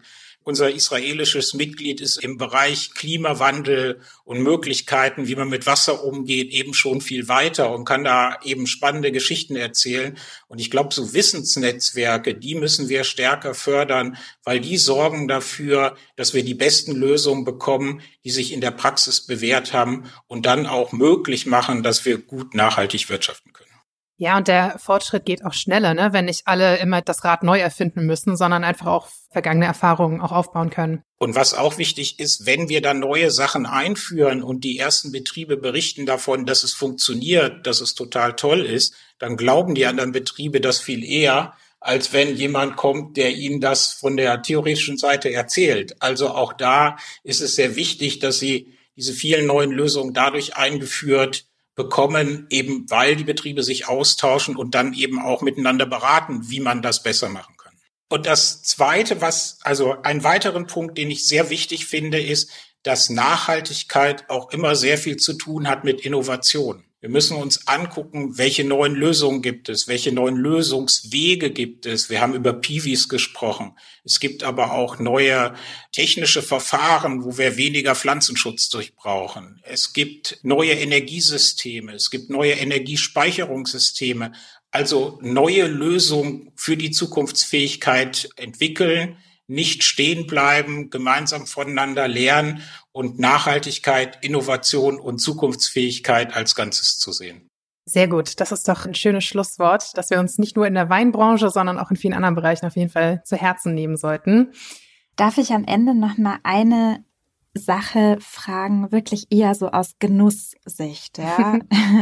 B: Unser israelisches Mitglied ist im Bereich Klimawandel und Möglichkeiten, wie man mit Wasser umgeht, eben schon viel weiter und kann da eben spannende Geschichten erzählen. Und ich glaube, so Wissensnetzwerke, die müssen wir stärker fördern, weil die sorgen dafür, dass wir die besten Lösungen bekommen, die sich in der Praxis bewährt haben und dann auch möglich machen, dass wir gut nachhaltig wirtschaften können.
D: Ja, und der Fortschritt geht auch schneller, ne? Wenn nicht alle immer das Rad neu erfinden müssen, sondern einfach auch vergangene Erfahrungen auch aufbauen können.
B: Und was auch wichtig ist, wenn wir dann neue Sachen einführen und die ersten Betriebe berichten davon, dass es funktioniert, dass es total toll ist, dann glauben die anderen Betriebe das viel eher, als wenn jemand kommt, der ihnen das von der theoretischen Seite erzählt. Also auch da ist es sehr wichtig, dass sie diese vielen neuen Lösungen dadurch eingeführt bekommen, eben weil die Betriebe sich austauschen und dann eben auch miteinander beraten, wie man das besser machen kann. Und das Zweite, einen weiteren Punkt, den ich sehr wichtig finde, ist, dass Nachhaltigkeit auch immer sehr viel zu tun hat mit Innovation. Wir müssen uns angucken, welche neuen Lösungen gibt es, welche neuen Lösungswege gibt es. Wir haben über PIWIs gesprochen. Es gibt aber auch neue technische Verfahren, wo wir weniger Pflanzenschutz durchbrauchen. Es gibt neue Energiesysteme, es gibt neue Energiespeicherungssysteme. Also neue Lösungen für die Zukunftsfähigkeit entwickeln, nicht stehen bleiben, gemeinsam voneinander lernen und Nachhaltigkeit, Innovation und Zukunftsfähigkeit als Ganzes zu sehen.
D: Sehr gut. Das ist doch ein schönes Schlusswort, dass wir uns nicht nur in der Weinbranche, sondern auch in vielen anderen Bereichen auf jeden Fall zu Herzen nehmen sollten.
C: Darf ich am Ende noch mal eine Sache fragen, wirklich eher so aus Genusssicht, ja?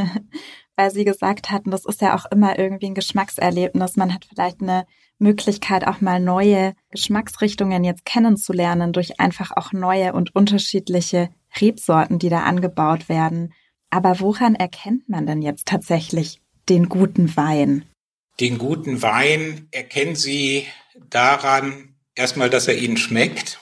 C: Weil Sie gesagt hatten, das ist ja auch immer irgendwie ein Geschmackserlebnis. Man hat vielleicht eine Möglichkeit, auch mal neue Geschmacksrichtungen jetzt kennenzulernen durch einfach auch neue und unterschiedliche Rebsorten, die da angebaut werden. Aber woran erkennt man denn jetzt tatsächlich den guten Wein?
B: Den guten Wein erkennen Sie daran, erstmal, dass er Ihnen schmeckt.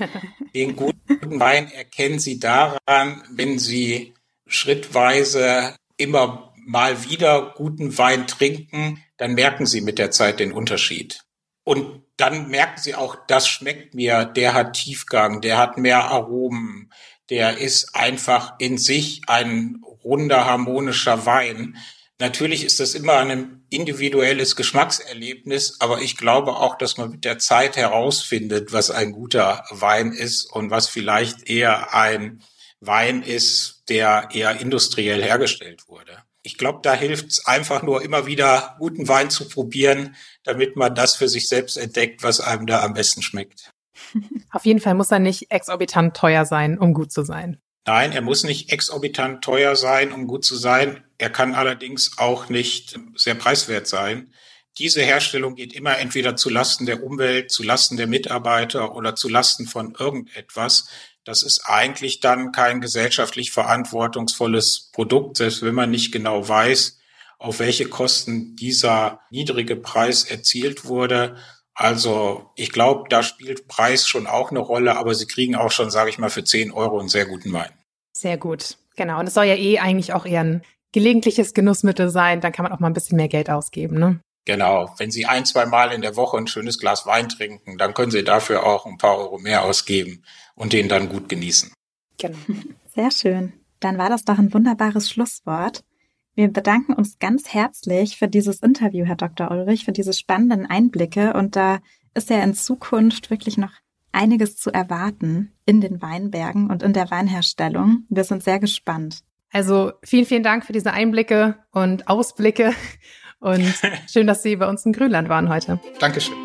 B: Den guten Wein erkennen Sie daran, wenn Sie schrittweise immer mal wieder guten Wein trinken, dann merken Sie mit der Zeit den Unterschied. Und dann merken Sie auch, das schmeckt mir, der hat Tiefgang, der hat mehr Aromen, der ist einfach in sich ein runder, harmonischer Wein. Natürlich ist das immer ein individuelles Geschmackserlebnis, aber ich glaube auch, dass man mit der Zeit herausfindet, was ein guter Wein ist und was vielleicht eher ein Wein ist, der eher industriell hergestellt wurde. Ich glaube, da hilft es einfach nur immer wieder, guten Wein zu probieren, damit man das für sich selbst entdeckt, was einem da am besten schmeckt.
D: Auf jeden Fall muss er nicht exorbitant teuer sein, um gut zu sein.
B: Nein, er muss nicht exorbitant teuer sein, um gut zu sein. Er kann allerdings auch nicht sehr preiswert sein. Diese Herstellung geht immer entweder zu Lasten der Umwelt, zu Lasten der Mitarbeiter oder zu Lasten von irgendetwas. Das ist eigentlich dann kein gesellschaftlich verantwortungsvolles Produkt, selbst wenn man nicht genau weiß, auf welche Kosten dieser niedrige Preis erzielt wurde. Also ich glaube, da spielt Preis schon auch eine Rolle, aber Sie kriegen auch schon, sage ich mal, für 10 € einen sehr guten Wein.
D: Sehr gut, genau. Und es soll ja eigentlich auch eher ein gelegentliches Genussmittel sein, dann kann man auch mal ein bisschen mehr Geld ausgeben, ne?
B: Genau, wenn Sie 1-2 Mal in der Woche ein schönes Glas Wein trinken, dann können Sie dafür auch ein paar Euro mehr ausgeben und den dann gut genießen.
D: Genau.
C: Sehr schön. Dann war das doch ein wunderbares Schlusswort. Wir bedanken uns ganz herzlich für dieses Interview, Herr Dr. Ulrich, für diese spannenden Einblicke. Und da ist ja in Zukunft wirklich noch einiges zu erwarten in den Weinbergen und in der Weinherstellung. Wir sind sehr gespannt.
D: Also vielen, vielen Dank für diese Einblicke und Ausblicke. Und schön, dass Sie bei uns in Grünland waren heute.
B: Dankeschön.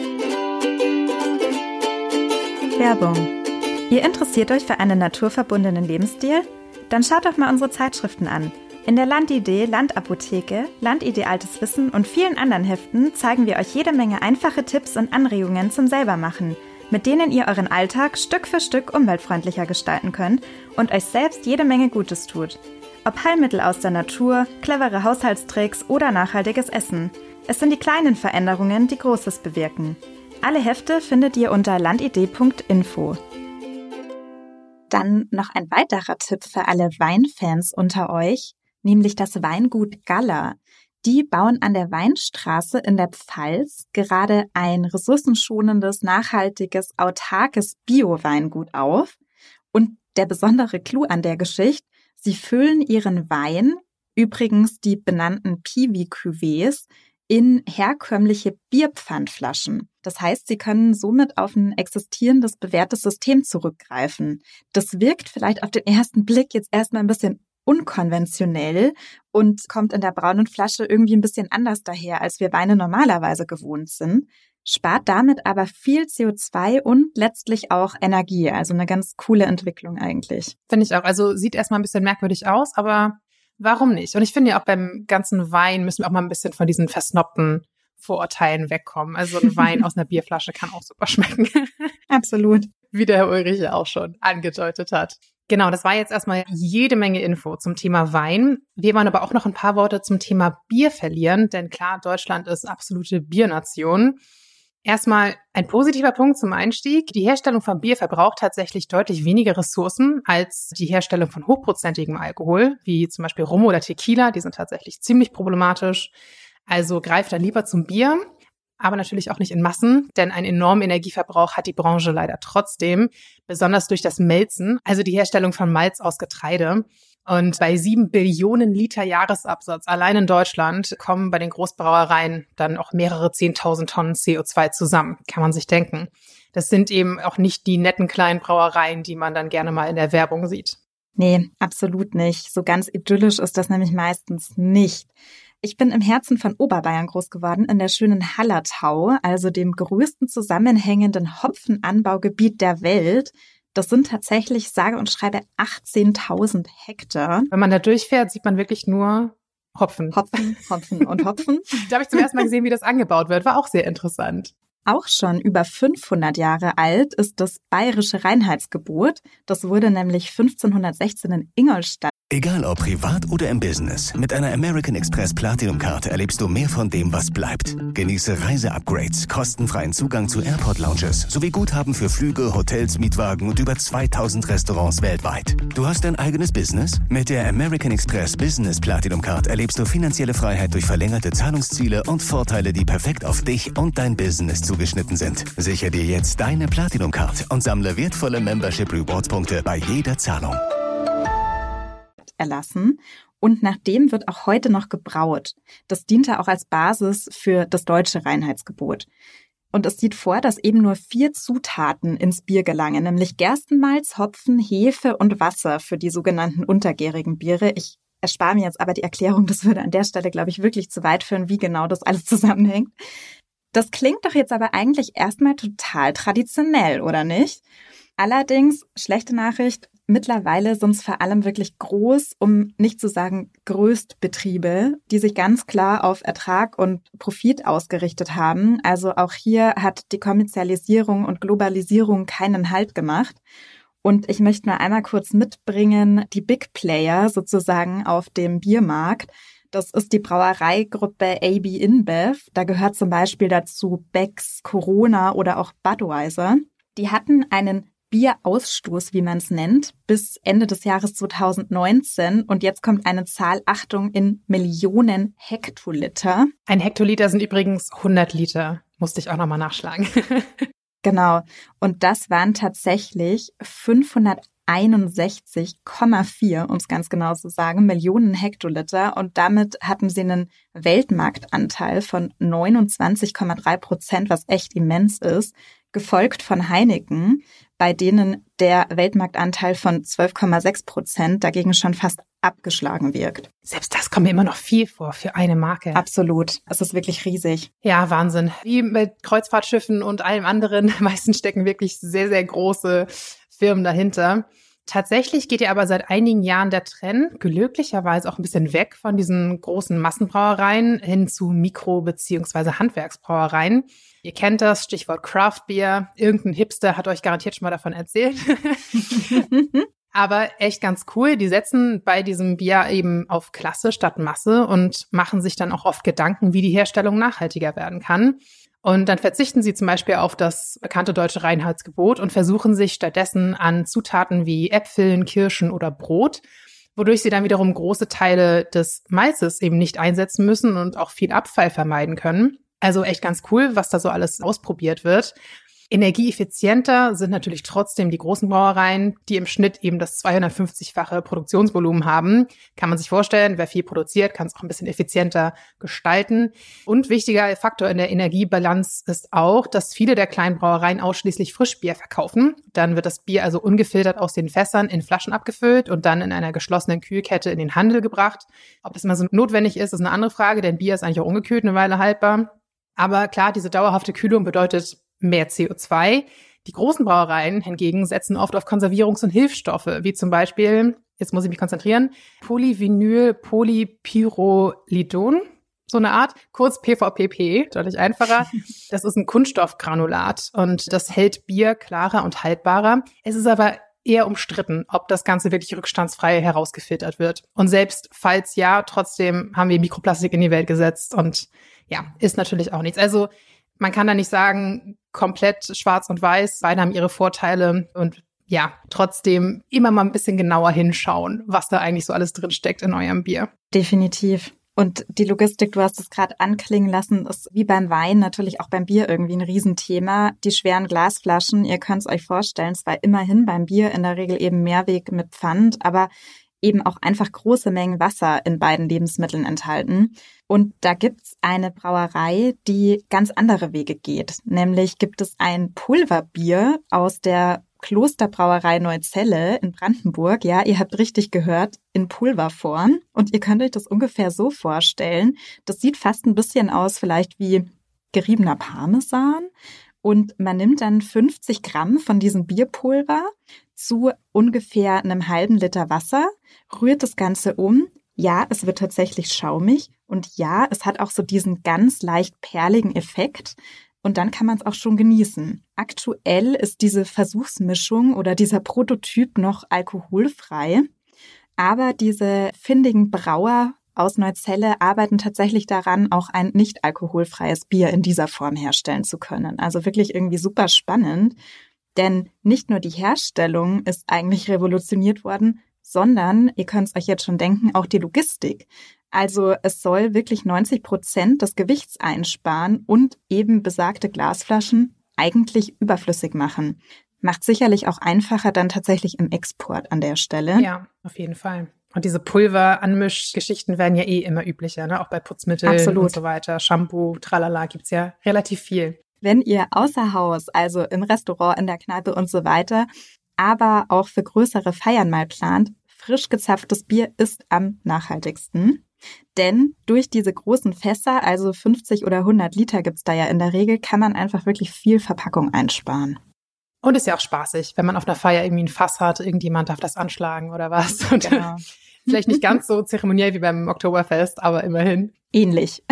C: Werbung. Ihr interessiert euch für einen naturverbundenen Lebensstil? Dann schaut doch mal unsere Zeitschriften an. In der Landidee, Landapotheke, Landidee Altes Wissen und vielen anderen Heften zeigen wir euch jede Menge einfache Tipps und Anregungen zum Selbermachen, mit denen ihr euren Alltag Stück für Stück umweltfreundlicher gestalten könnt und euch selbst jede Menge Gutes tut. Ob Heilmittel aus der Natur, clevere Haushaltstricks oder nachhaltiges Essen. Es sind die kleinen Veränderungen, die Großes bewirken. Alle Hefte findet ihr unter landidee.info. Dann noch ein weiterer Tipp für alle Weinfans unter euch, nämlich das Weingut Galla. Die bauen an der Weinstraße in der Pfalz gerade ein ressourcenschonendes, nachhaltiges, autarkes Bio-Weingut auf. Und der besondere Clou an der Geschichte, sie füllen ihren Wein, übrigens die benannten Piwi-Cuvées, in herkömmliche Bierpfandflaschen. Das heißt, sie können somit auf ein existierendes, bewährtes System zurückgreifen. Das wirkt vielleicht auf den ersten Blick jetzt erstmal ein bisschen unkonventionell und kommt in der braunen Flasche irgendwie ein bisschen anders daher, als wir Weine normalerweise gewohnt sind, spart damit aber viel CO2 und letztlich auch Energie. Also eine ganz coole Entwicklung eigentlich.
D: Finde ich auch. Also sieht erstmal ein bisschen merkwürdig aus, aber warum nicht? Und ich finde ja auch beim ganzen Wein müssen wir auch mal ein bisschen von diesen versnobten Vorurteilen wegkommen. Also ein Wein aus einer Bierflasche kann auch super schmecken.
C: Absolut.
D: Wie der Herr Ulrich ja auch schon angedeutet hat. Genau, das war jetzt erstmal jede Menge Info zum Thema Wein. Wir wollen aber auch noch ein paar Worte zum Thema Bier verlieren, denn klar, Deutschland ist absolute Biernation. Erstmal ein positiver Punkt zum Einstieg. Die Herstellung von Bier verbraucht tatsächlich deutlich weniger Ressourcen als die Herstellung von hochprozentigem Alkohol, wie zum Beispiel Rum oder Tequila. Die sind tatsächlich ziemlich problematisch. Also greift dann lieber zum Bier, aber natürlich auch nicht in Massen, denn einen enormen Energieverbrauch hat die Branche leider trotzdem, besonders durch das Melzen, also die Herstellung von Malz aus Getreide. Und bei 7 Billionen Liter Jahresabsatz allein in Deutschland kommen bei den Großbrauereien dann auch mehrere 10.000 Tonnen CO2 zusammen, kann man sich denken. Das sind eben auch nicht die netten kleinen Brauereien, die man dann gerne mal in der Werbung sieht.
C: Nee, absolut nicht. So ganz idyllisch ist das nämlich meistens nicht. Ich bin im Herzen von Oberbayern groß geworden, in der schönen Hallertau, also dem größten zusammenhängenden Hopfenanbaugebiet der Welt. Das sind tatsächlich, sage und schreibe, 18.000 Hektar.
D: Wenn man da durchfährt, sieht man wirklich nur Hopfen.
C: Hopfen, Hopfen und Hopfen.
D: Da habe ich zum ersten Mal gesehen, wie das angebaut wird. War auch sehr interessant.
C: Auch schon über 500 Jahre alt ist das bayerische Reinheitsgebot. Das wurde nämlich 1516 in Ingolstadt.
A: Egal ob privat oder im Business, mit einer American Express Platinum-Karte erlebst du mehr von dem, was bleibt. Genieße Reise-Upgrades, kostenfreien Zugang zu Airport-Lounges sowie Guthaben für Flüge, Hotels, Mietwagen und über 2000 Restaurants weltweit. Du hast dein eigenes Business? Mit der American Express Business Platinum-Card erlebst du finanzielle Freiheit durch verlängerte Zahlungsziele und Vorteile, die perfekt auf dich und dein Business zugeschnitten sind. Sichere dir jetzt deine Platinum-Card und sammle wertvolle Membership-Rewards-Punkte bei jeder Zahlung.
C: Erlassen und nach dem wird auch heute noch gebraut. Das diente auch als Basis für das deutsche Reinheitsgebot. Und es sieht vor, dass eben nur 4 Zutaten ins Bier gelangen, nämlich Gerstenmalz, Hopfen, Hefe und Wasser für die sogenannten untergärigen Biere. Ich erspare mir jetzt aber die Erklärung, das würde an der Stelle, glaube ich, wirklich zu weit führen, wie genau das alles zusammenhängt. Das klingt doch jetzt aber eigentlich erstmal total traditionell, oder nicht? Allerdings, schlechte Nachricht, mittlerweile sind es vor allem wirklich um nicht zu sagen Größtbetriebe, die sich ganz klar auf Ertrag und Profit ausgerichtet haben. Also auch hier hat die Kommerzialisierung und Globalisierung keinen Halt gemacht. Und ich möchte nur einmal kurz mitbringen, die Big Player sozusagen auf dem Biermarkt. Das ist die Brauereigruppe AB InBev. Da gehört zum Beispiel dazu Beck's, Corona oder auch Budweiser. Die hatten einen Bierausstoß, wie man es nennt, bis Ende des Jahres 2019. Und jetzt kommt eine Zahl, Achtung, in Millionen Hektoliter.
D: Ein Hektoliter sind übrigens 100 Liter. Musste ich auch nochmal nachschlagen.
C: Genau. Und das waren tatsächlich 561,4, um es ganz genau zu sagen, Millionen Hektoliter. Und damit hatten sie einen Weltmarktanteil von 29,3%, was echt immens ist, gefolgt von Heineken, bei denen der Weltmarktanteil von 12,6% dagegen schon fast abgeschlagen wirkt.
D: Selbst das kommt mir immer noch viel vor für eine Marke.
C: Absolut. Es ist wirklich riesig.
D: Ja, Wahnsinn. Wie mit Kreuzfahrtschiffen und allem anderen, meistens stecken wirklich sehr, sehr große Firmen dahinter. Tatsächlich geht ja aber seit einigen Jahren der Trend glücklicherweise auch ein bisschen weg von diesen großen Massenbrauereien hin zu Mikro- bzw. Handwerksbrauereien. Ihr kennt das, Stichwort Craft Beer. Irgendein Hipster hat euch garantiert schon mal davon erzählt. Aber echt ganz cool. Die setzen bei diesem Bier eben auf Klasse statt Masse und machen sich dann auch oft Gedanken, wie die Herstellung nachhaltiger werden kann. Und dann verzichten sie zum Beispiel auf das bekannte deutsche Reinheitsgebot und versuchen sich stattdessen an Zutaten wie Äpfeln, Kirschen oder Brot. wodurch sie dann wiederum große Teile des Malzes eben nicht einsetzen müssen und auch viel Abfall vermeiden können. Also echt ganz cool, was da so alles ausprobiert wird. Energieeffizienter sind natürlich trotzdem die großen Brauereien, die im Schnitt eben das 250-fache Produktionsvolumen haben. Kann man sich vorstellen, wer viel produziert, kann es auch ein bisschen effizienter gestalten. Und wichtiger Faktor in der Energiebilanz ist auch, dass viele der kleinen Brauereien ausschließlich Frischbier verkaufen. Dann wird das Bier also ungefiltert aus den Fässern in Flaschen abgefüllt und dann in einer geschlossenen Kühlkette in den Handel gebracht. Ob das immer so notwendig ist eine andere Frage, denn Bier ist eigentlich auch ungekühlt eine Weile haltbar. Aber klar, diese dauerhafte Kühlung bedeutet mehr CO2. Die großen Brauereien hingegen setzen oft auf Konservierungs- und Hilfsstoffe, wie zum Beispiel, jetzt muss ich mich konzentrieren, Polyvinylpolypyrrolidon, so eine Art, kurz PVPP, deutlich einfacher. Das ist ein Kunststoffgranulat und das hält Bier klarer und haltbarer. Es ist aber eher umstritten, ob das Ganze wirklich rückstandsfrei herausgefiltert wird. Und selbst falls ja, trotzdem haben wir Mikroplastik in die Welt gesetzt und ja, ist natürlich auch nichts. Also man kann da nicht sagen, komplett schwarz und weiß, beide haben ihre Vorteile und ja, trotzdem immer mal ein bisschen genauer hinschauen, was da eigentlich so alles drin steckt in eurem Bier.
C: Definitiv. Und die Logistik, du hast es gerade anklingen lassen, ist wie beim Wein natürlich auch beim Bier irgendwie ein Riesenthema. Die schweren Glasflaschen, ihr könnt es euch vorstellen, es war immerhin beim Bier in der Regel eben Mehrweg mit Pfand, aber eben auch einfach große Mengen Wasser in beiden Lebensmitteln enthalten. Und da gibt's eine Brauerei, die ganz andere Wege geht. Nämlich gibt es ein Pulverbier aus der Klosterbrauerei Neuzelle in Brandenburg. Ja, ihr habt richtig gehört, in Pulverform. Und ihr könnt euch das ungefähr so vorstellen. Das sieht fast ein bisschen aus vielleicht wie geriebener Parmesan. Und man nimmt dann 50 Gramm von diesem Bierpulver zu ungefähr einem halben Liter Wasser, rührt das Ganze um. Ja, es wird tatsächlich schaumig und ja, es hat auch so diesen ganz leicht perligen Effekt und dann kann man es auch schon genießen. Aktuell ist diese Versuchsmischung oder dieser Prototyp noch alkoholfrei, aber diese findigen Brauer aus Neuzelle arbeiten tatsächlich daran, auch ein nicht alkoholfreies Bier in dieser Form herstellen zu können. Also wirklich irgendwie super spannend, denn nicht nur die Herstellung ist eigentlich revolutioniert worden, sondern, ihr könnt es euch jetzt schon denken, auch die Logistik. Also es soll wirklich 90% des Gewichts einsparen und eben besagte Glasflaschen eigentlich überflüssig machen. Macht sicherlich auch einfacher dann tatsächlich im Export an der Stelle.
D: Ja, auf jeden Fall. Und diese Pulver-Anmischgeschichten werden ja immer üblicher, ne? Auch bei Putzmitteln
C: Absolut.
D: Und so weiter. Shampoo, tralala, gibt's ja relativ viel.
C: Wenn ihr außer Haus, also im Restaurant, in der Kneipe und so weiter, aber auch für größere Feiern mal plant, frisch gezapftes Bier ist am nachhaltigsten. Denn durch diese großen Fässer, also 50 oder 100 Liter gibt's da ja in der Regel, kann man einfach wirklich viel Verpackung einsparen.
D: Und ist ja auch spaßig, wenn man auf einer Feier irgendwie ein Fass hat, irgendjemand darf das anschlagen oder was. Und
C: Genau.
D: vielleicht nicht ganz so zeremoniell wie beim Oktoberfest, aber immerhin.
C: Ähnlich.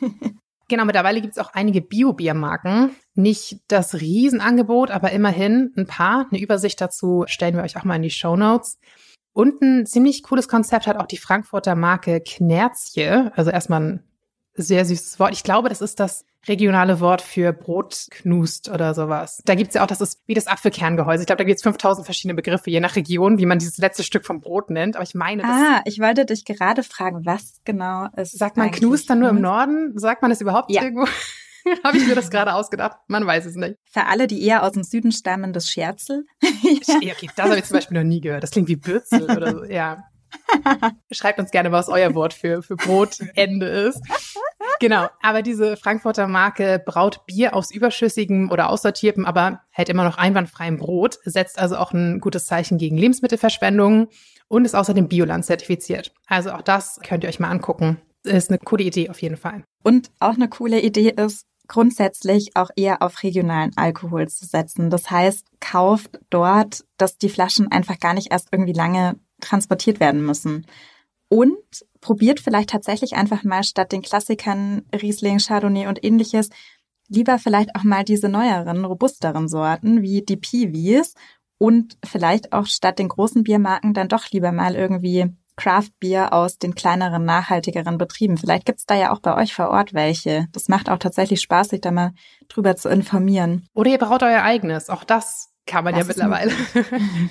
D: Genau, mittlerweile gibt es auch einige Bio-Biermarken. Nicht das Riesenangebot, aber immerhin ein paar. Eine Übersicht dazu stellen wir euch auch mal in die Shownotes. Und ein ziemlich cooles Konzept hat auch die Frankfurter Marke Knerzje. Also erstmal ein sehr süßes Wort. Ich glaube, das ist das regionale Wort für Brotknust oder sowas. Da gibt's ja auch, das ist wie das Apfelkerngehäuse. Ich glaube, da gibt's 5000 verschiedene Begriffe, je nach Region, wie man dieses letzte Stück vom Brot nennt. Aber ich meine, das
C: ich wollte dich gerade fragen, was genau ist.
D: sagt man Knust dann nur im Norden? Sagt man das überhaupt irgendwo? Habe ich mir das gerade ausgedacht? Man weiß es nicht.
C: Für alle, die eher aus dem Süden stammen, das Scherzel.
D: Ja, okay, das habe ich zum Beispiel noch nie gehört. Das klingt wie Bürzel oder so, ja. Schreibt uns gerne, was euer Wort für Brotende ist. Genau, aber diese Frankfurter Marke braut Bier aus überschüssigem oder aussortiertem, aber hält immer noch einwandfreiem Brot, setzt also auch ein gutes Zeichen gegen Lebensmittelverschwendung und ist außerdem Bioland zertifiziert. Also auch das könnt ihr euch mal angucken. Ist eine coole Idee auf jeden Fall.
C: Und auch eine coole Idee ist, grundsätzlich auch eher auf regionalen Alkohol zu setzen. Das heißt, kauft dort, dass die Flaschen einfach gar nicht erst irgendwie lange transportiert werden müssen. Und probiert vielleicht tatsächlich einfach mal statt den Klassikern Riesling, Chardonnay und ähnliches lieber vielleicht auch mal diese neueren, robusteren Sorten wie die Piwis und vielleicht auch statt den großen Biermarken dann doch lieber mal irgendwie Craft-Bier aus den kleineren, nachhaltigeren Betrieben. Vielleicht gibt's da ja auch bei euch vor Ort welche. Das macht auch tatsächlich Spaß, sich da mal drüber zu informieren.
D: Oder ihr braut euer eigenes. Auch das kann man ja mittlerweile.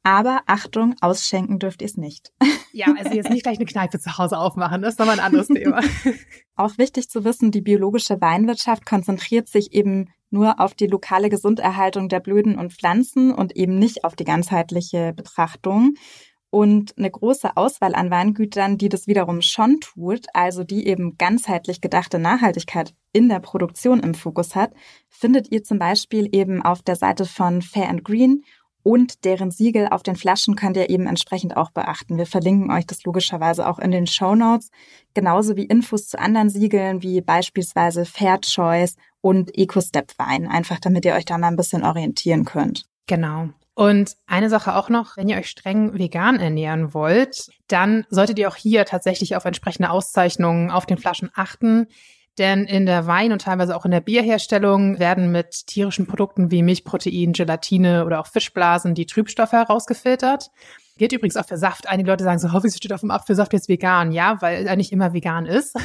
C: Aber Achtung, ausschenken dürft ihr es nicht.
D: Ja, also jetzt nicht gleich eine Kneipe zu Hause aufmachen, das ist nochmal ein anderes Thema.
C: Auch wichtig zu wissen, die biologische Weinwirtschaft konzentriert sich eben nur auf die lokale Gesunderhaltung der Böden und Pflanzen und eben nicht auf die ganzheitliche Betrachtung. Und eine große Auswahl an Weingütern, die das wiederum schon tut, also die eben ganzheitlich gedachte Nachhaltigkeit in der Produktion im Fokus hat, findet ihr zum Beispiel eben auf der Seite von Fair & Green und deren Siegel auf den Flaschen könnt ihr eben entsprechend auch beachten. Wir verlinken euch das logischerweise auch in den Shownotes, genauso wie Infos zu anderen Siegeln wie beispielsweise Fair Choice und EcoStep Wein, einfach damit ihr euch da mal ein bisschen orientieren könnt.
D: Genau. Und eine Sache auch noch, wenn ihr euch streng vegan ernähren wollt, dann solltet ihr auch hier tatsächlich auf entsprechende Auszeichnungen auf den Flaschen achten. Denn in der Wein- und teilweise auch in der Bierherstellung werden mit tierischen Produkten wie Milchprotein, Gelatine oder auch Fischblasen die Trübstoffe herausgefiltert. Gilt übrigens auch für Saft. Einige Leute sagen so, wieso steht auf dem Apfelsaft jetzt vegan? Ja, weil er nicht immer vegan ist.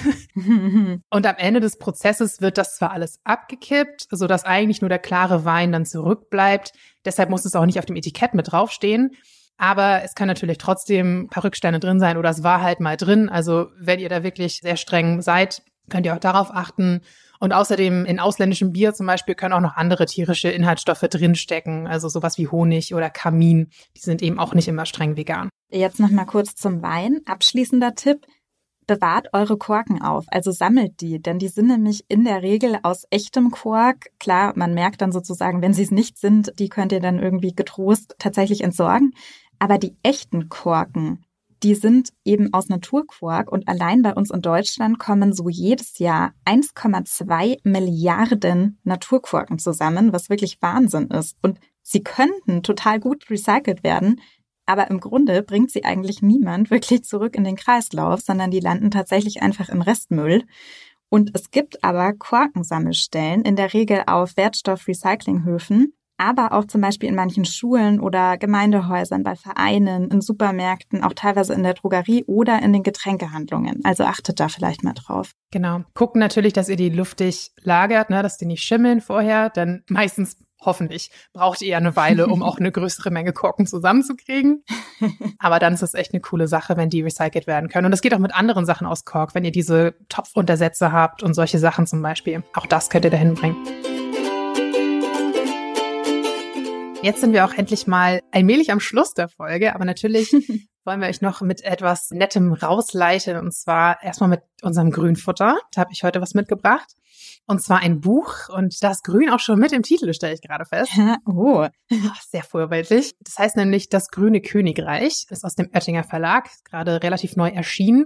D: Und am Ende des Prozesses wird das zwar alles abgekippt, sodass eigentlich nur der klare Wein dann zurückbleibt. Deshalb muss es auch nicht auf dem Etikett mit draufstehen. Aber es können natürlich trotzdem ein paar Rückstände drin sein oder es war halt mal drin. Also wenn ihr da wirklich sehr streng seid, könnt ihr auch darauf achten. Und außerdem in ausländischem Bier zum Beispiel können auch noch andere tierische Inhaltsstoffe drinstecken, also sowas wie Honig oder Kamin. Die sind eben auch nicht immer streng vegan.
C: Jetzt noch mal kurz zum Wein. Abschließender Tipp: Bewahrt eure Korken auf, also sammelt die, denn die sind nämlich in der Regel aus echtem Kork. Klar, man merkt dann sozusagen, wenn sie es nicht sind, die könnt ihr dann irgendwie getrost tatsächlich entsorgen. Aber die echten Korken, die sind eben aus Naturquark und allein bei uns in Deutschland kommen so jedes Jahr 1,2 Milliarden Naturquarken zusammen, was wirklich Wahnsinn ist. Und sie könnten total gut recycelt werden, aber im Grunde bringt sie eigentlich niemand wirklich zurück in den Kreislauf, sondern die landen tatsächlich einfach im Restmüll. Und es gibt aber Korkensammelstellen, in der Regel auf Wertstoffrecyclinghöfen, aber auch zum Beispiel in manchen Schulen oder Gemeindehäusern, bei Vereinen, in Supermärkten, auch teilweise in der Drogerie oder in den Getränkehandlungen. Also achtet da vielleicht mal drauf.
D: Genau. Guckt natürlich, dass ihr die luftig lagert, dass die nicht schimmeln vorher, denn meistens, hoffentlich, braucht ihr ja eine Weile, um auch eine größere Menge Korken zusammenzukriegen. Aber dann ist es echt eine coole Sache, wenn die recycelt werden können. Und das geht auch mit anderen Sachen aus Kork, wenn ihr diese Topfuntersätze habt und solche Sachen zum Beispiel. Auch das könnt ihr dahin bringen. Jetzt sind wir auch endlich mal allmählich am Schluss der Folge, aber natürlich wollen wir euch noch mit etwas Nettem rausleiten, und zwar erstmal mit unserem Grünfutter. Da habe ich heute was mitgebracht, und zwar ein Buch, und das Grün auch schon mit im Titel, stelle ich gerade fest.
C: Oh,
D: sehr vorbildlich. Das heißt nämlich Das Grüne Königreich, ist aus dem Oettinger Verlag, ist gerade relativ neu erschienen.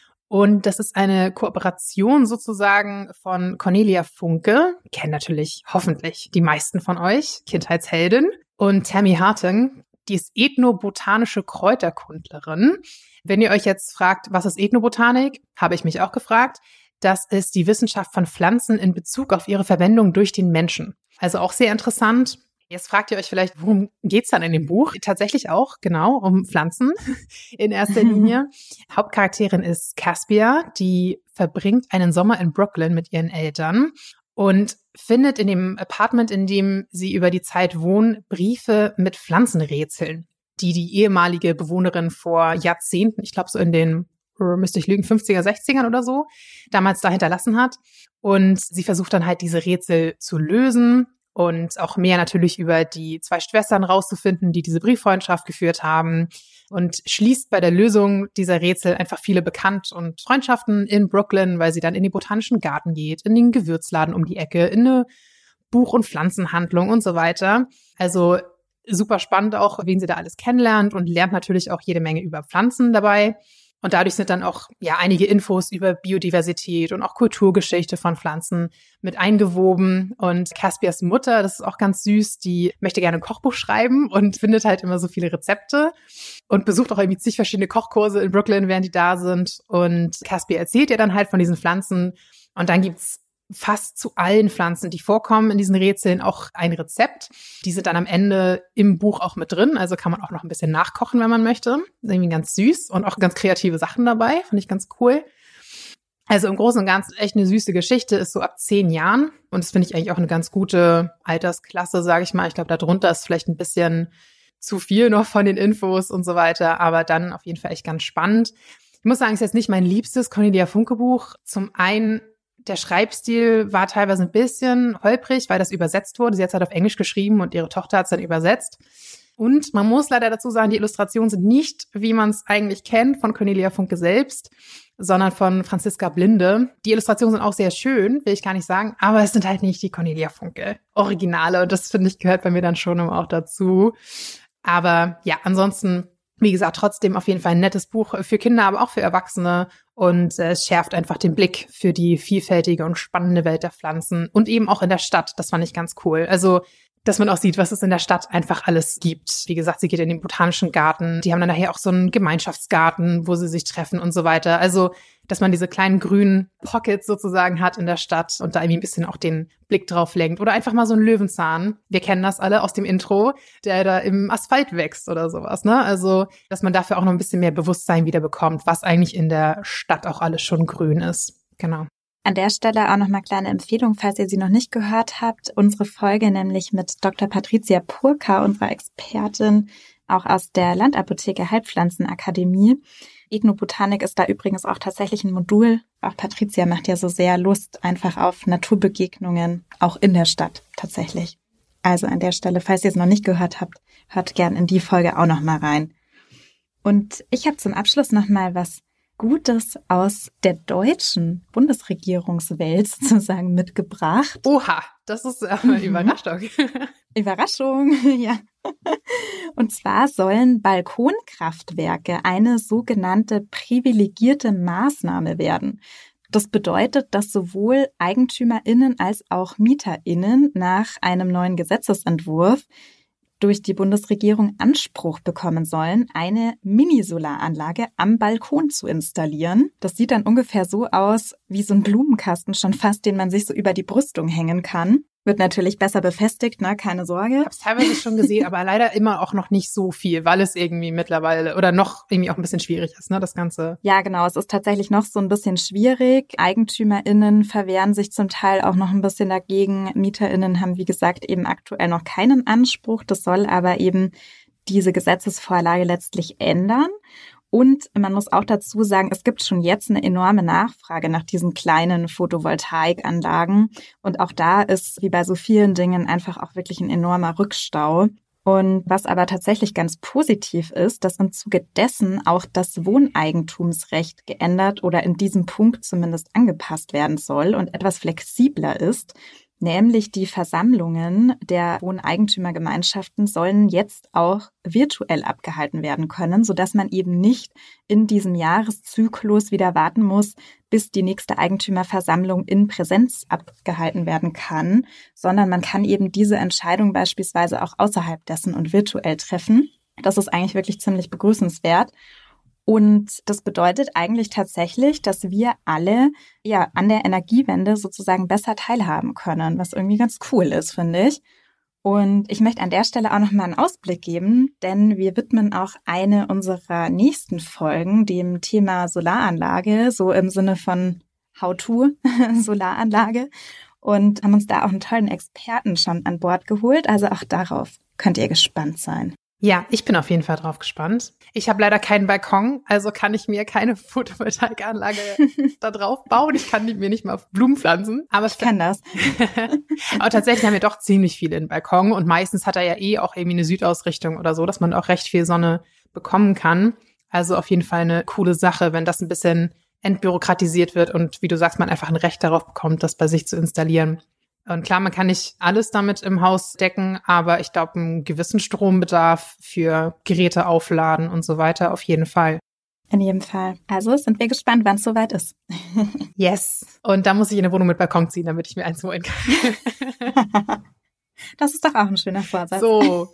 D: Und das ist eine Kooperation sozusagen von Cornelia Funke, kennen natürlich hoffentlich die meisten von euch, Kindheitsheldin, und Tammy Hartung, die ist ethnobotanische Kräuterkundlerin. Wenn ihr euch jetzt fragt, was ist Ethnobotanik, habe ich mich auch gefragt. Das ist die Wissenschaft von Pflanzen in Bezug auf ihre Verwendung durch den Menschen. Also auch sehr interessant. Jetzt fragt ihr euch vielleicht, worum geht's dann in dem Buch? Tatsächlich auch, genau, um Pflanzen in erster Linie. Hauptcharakterin ist Caspia, die verbringt einen Sommer in Brooklyn mit ihren Eltern und findet in dem Apartment, in dem sie über die Zeit wohnen, Briefe mit Pflanzenrätseln, die die ehemalige Bewohnerin vor Jahrzehnten, ich glaube so in den, müsste ich lügen, 50er, 60ern oder so, damals da hinterlassen hat. Und sie versucht dann halt diese Rätsel zu lösen und auch mehr natürlich über die zwei Schwestern rauszufinden, die diese Brieffreundschaft geführt haben, und schließt bei der Lösung dieser Rätsel einfach viele Bekannt- und Freundschaften in Brooklyn, weil sie dann in den Botanischen Garten geht, in den Gewürzladen um die Ecke, in eine Buch- und Pflanzenhandlung und so weiter. Also super spannend auch, wen sie da alles kennenlernt, und lernt natürlich auch jede Menge über Pflanzen dabei. Und dadurch sind dann auch einige Infos über Biodiversität und auch Kulturgeschichte von Pflanzen mit eingewoben. Und Caspias Mutter, das ist auch ganz süß, die möchte gerne ein Kochbuch schreiben und findet halt immer so viele Rezepte und besucht auch irgendwie zig verschiedene Kochkurse in Brooklyn, während die da sind. Und Caspia erzählt ihr dann halt von diesen Pflanzen. Und dann gibt's fast zu allen Pflanzen, die vorkommen in diesen Rätseln, auch ein Rezept. Die sind dann am Ende im Buch auch mit drin, also kann man auch noch ein bisschen nachkochen, wenn man möchte. Irgendwie ganz süß und auch ganz kreative Sachen dabei, fand ich ganz cool. Also im Großen und Ganzen echt eine süße Geschichte, ist so ab 10 Jahren, und das finde ich eigentlich auch eine ganz gute Altersklasse, sage ich mal. Ich glaube, darunter ist vielleicht ein bisschen zu viel noch von den Infos und so weiter, aber dann auf jeden Fall echt ganz spannend. Ich muss sagen, es ist jetzt nicht mein liebstes Cornelia Funke Buch. Zum einen, der Schreibstil war teilweise ein bisschen holprig, weil das übersetzt wurde. Sie hat es halt auf Englisch geschrieben und ihre Tochter hat es dann übersetzt. Und man muss leider dazu sagen, die Illustrationen sind nicht, wie man es eigentlich kennt, von Cornelia Funke selbst, sondern von Franziska Blinde. Die Illustrationen sind auch sehr schön, will ich gar nicht sagen, aber es sind halt nicht die Cornelia Funke Originale. Und das, finde ich, gehört bei mir dann schon auch dazu. Aber ja, ansonsten, wie gesagt, trotzdem auf jeden Fall ein nettes Buch für Kinder, aber auch für Erwachsene. Und es schärft einfach den Blick für die vielfältige und spannende Welt der Pflanzen und eben auch in der Stadt. Das fand ich ganz cool. Also, dass man auch sieht, was es in der Stadt einfach alles gibt. Wie gesagt, sie geht in den Botanischen Garten. Die haben dann nachher auch so einen Gemeinschaftsgarten, wo sie sich treffen und so weiter. Also, dass man diese kleinen grünen Pockets sozusagen hat in der Stadt und da irgendwie ein bisschen auch den Blick drauf lenkt. Oder einfach mal so einen Löwenzahn. Wir kennen das alle aus dem Intro, der da im Asphalt wächst oder sowas, ne? Also, dass man dafür auch noch ein bisschen mehr Bewusstsein wieder bekommt, was eigentlich in der Stadt auch alles schon grün ist. Genau.
C: An der Stelle auch nochmal kleine Empfehlung, falls ihr sie noch nicht gehört habt. Unsere Folge nämlich mit Dr. Patricia Purka, unserer Expertin, auch aus der Landapotheke Heilpflanzenakademie. Ethnobotanik ist da übrigens auch tatsächlich ein Modul. Auch Patricia macht ja so sehr Lust einfach auf Naturbegegnungen, auch in der Stadt tatsächlich. Also an der Stelle, falls ihr es noch nicht gehört habt, hört gern in die Folge auch nochmal rein. Und ich habe zum Abschluss nochmal was Gutes aus der deutschen Bundesregierungswelt sozusagen mitgebracht.
D: Oha, das ist eine Überraschung.
C: Überraschung, ja. Und zwar sollen Balkonkraftwerke eine sogenannte privilegierte Maßnahme werden. Das bedeutet, dass sowohl EigentümerInnen als auch MieterInnen nach einem neuen Gesetzesentwurf durch die Bundesregierung Anspruch bekommen sollen, eine Mini-Solaranlage am Balkon zu installieren. Das sieht dann ungefähr so aus wie so ein Blumenkasten schon fast, den man sich so über die Brüstung hängen kann. Wird natürlich besser befestigt, ne? Keine Sorge.
D: Ich habe es teilweise schon gesehen, aber leider immer auch noch nicht so viel, weil es irgendwie mittlerweile oder noch irgendwie auch ein bisschen schwierig ist, ne, das Ganze.
C: Ja, genau. Es ist tatsächlich noch so ein bisschen schwierig. EigentümerInnen verwehren sich zum Teil auch noch ein bisschen dagegen. MieterInnen haben, wie gesagt, eben aktuell noch keinen Anspruch. Das soll aber eben diese Gesetzesvorlage letztlich ändern. Und man muss auch dazu sagen, es gibt schon jetzt eine enorme Nachfrage nach diesen kleinen Photovoltaikanlagen. Und auch da ist, wie bei so vielen Dingen, einfach auch wirklich ein enormer Rückstau. Und was aber tatsächlich ganz positiv ist, dass im Zuge dessen auch das Wohneigentumsrecht geändert oder in diesem Punkt zumindest angepasst werden soll und etwas flexibler ist. Nämlich die Versammlungen der Wohneigentümergemeinschaften sollen jetzt auch virtuell abgehalten werden können, sodass man eben nicht in diesem Jahreszyklus wieder warten muss, bis die nächste Eigentümerversammlung in Präsenz abgehalten werden kann, sondern man kann eben diese Entscheidung beispielsweise auch außerhalb dessen und virtuell treffen. Das ist eigentlich wirklich ziemlich begrüßenswert. Und das bedeutet eigentlich tatsächlich, dass wir alle ja an der Energiewende sozusagen besser teilhaben können, was irgendwie ganz cool ist, finde ich. Und ich möchte an der Stelle auch nochmal einen Ausblick geben, denn wir widmen auch eine unserer nächsten Folgen dem Thema Solaranlage, so im Sinne von How-to Solaranlage, und haben uns da auch einen tollen Experten schon an Bord geholt. Also auch darauf könnt ihr gespannt sein.
D: Ja, ich bin auf jeden Fall drauf gespannt. Ich habe leider keinen Balkon, also kann ich mir keine Photovoltaikanlage da drauf bauen. Ich kann mir nicht mal auf Blumen pflanzen. Aber
C: ich kann das.
D: Aber tatsächlich haben wir doch ziemlich viele im Balkon und meistens hat er ja auch irgendwie eine Südausrichtung oder so, dass man auch recht viel Sonne bekommen kann. Also auf jeden Fall eine coole Sache, wenn das ein bisschen entbürokratisiert wird und wie du sagst, man einfach ein Recht darauf bekommt, das bei sich zu installieren. Und klar, man kann nicht alles damit im Haus decken, aber ich glaube, einen gewissen Strombedarf für Geräte aufladen und so weiter auf jeden Fall.
C: In jedem Fall. Also sind wir gespannt, wann es soweit ist.
D: Yes. Und da muss ich in eine Wohnung mit Balkon ziehen, damit ich mir eins holen kann.
C: Das ist doch auch ein schöner Vorsatz.
D: So.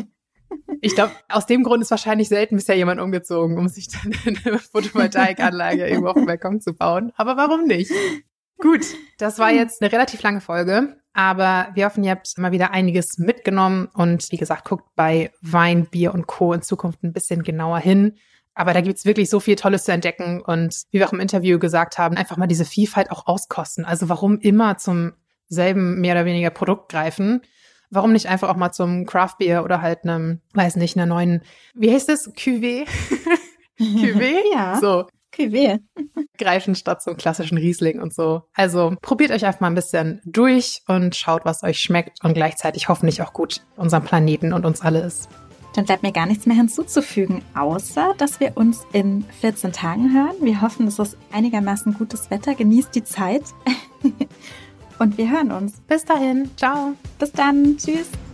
D: Ich glaube, aus dem Grund ist wahrscheinlich selten bisher jemand umgezogen, um sich dann eine Photovoltaikanlage irgendwo auf dem Balkon zu bauen. Aber warum nicht? Gut, das war jetzt eine relativ lange Folge, aber wir hoffen, ihr habt mal wieder einiges mitgenommen und wie gesagt, guckt bei Wein, Bier und Co. in Zukunft ein bisschen genauer hin. Aber da gibt's wirklich so viel Tolles zu entdecken und wie wir auch im Interview gesagt haben, einfach mal diese Vielfalt auch auskosten. Also warum immer zum selben mehr oder weniger Produkt greifen? warum nicht einfach auch mal zum Craft Beer oder halt einer neuen, wie heißt das? Cuvée? Cuvée?
C: Ja.
D: So.
C: Cuvée.
D: Greifen statt zum klassischen Riesling und so. Also probiert euch einfach mal ein bisschen durch und schaut, was euch schmeckt und gleichzeitig hoffentlich auch gut unserem Planeten und uns alle ist.
C: Dann bleibt mir gar nichts mehr hinzuzufügen, außer, dass wir uns in 14 Tagen hören. Wir hoffen, es ist einigermaßen gutes Wetter. Genießt die Zeit. Und wir hören uns.
D: Bis dahin. Ciao.
C: Bis dann. Tschüss.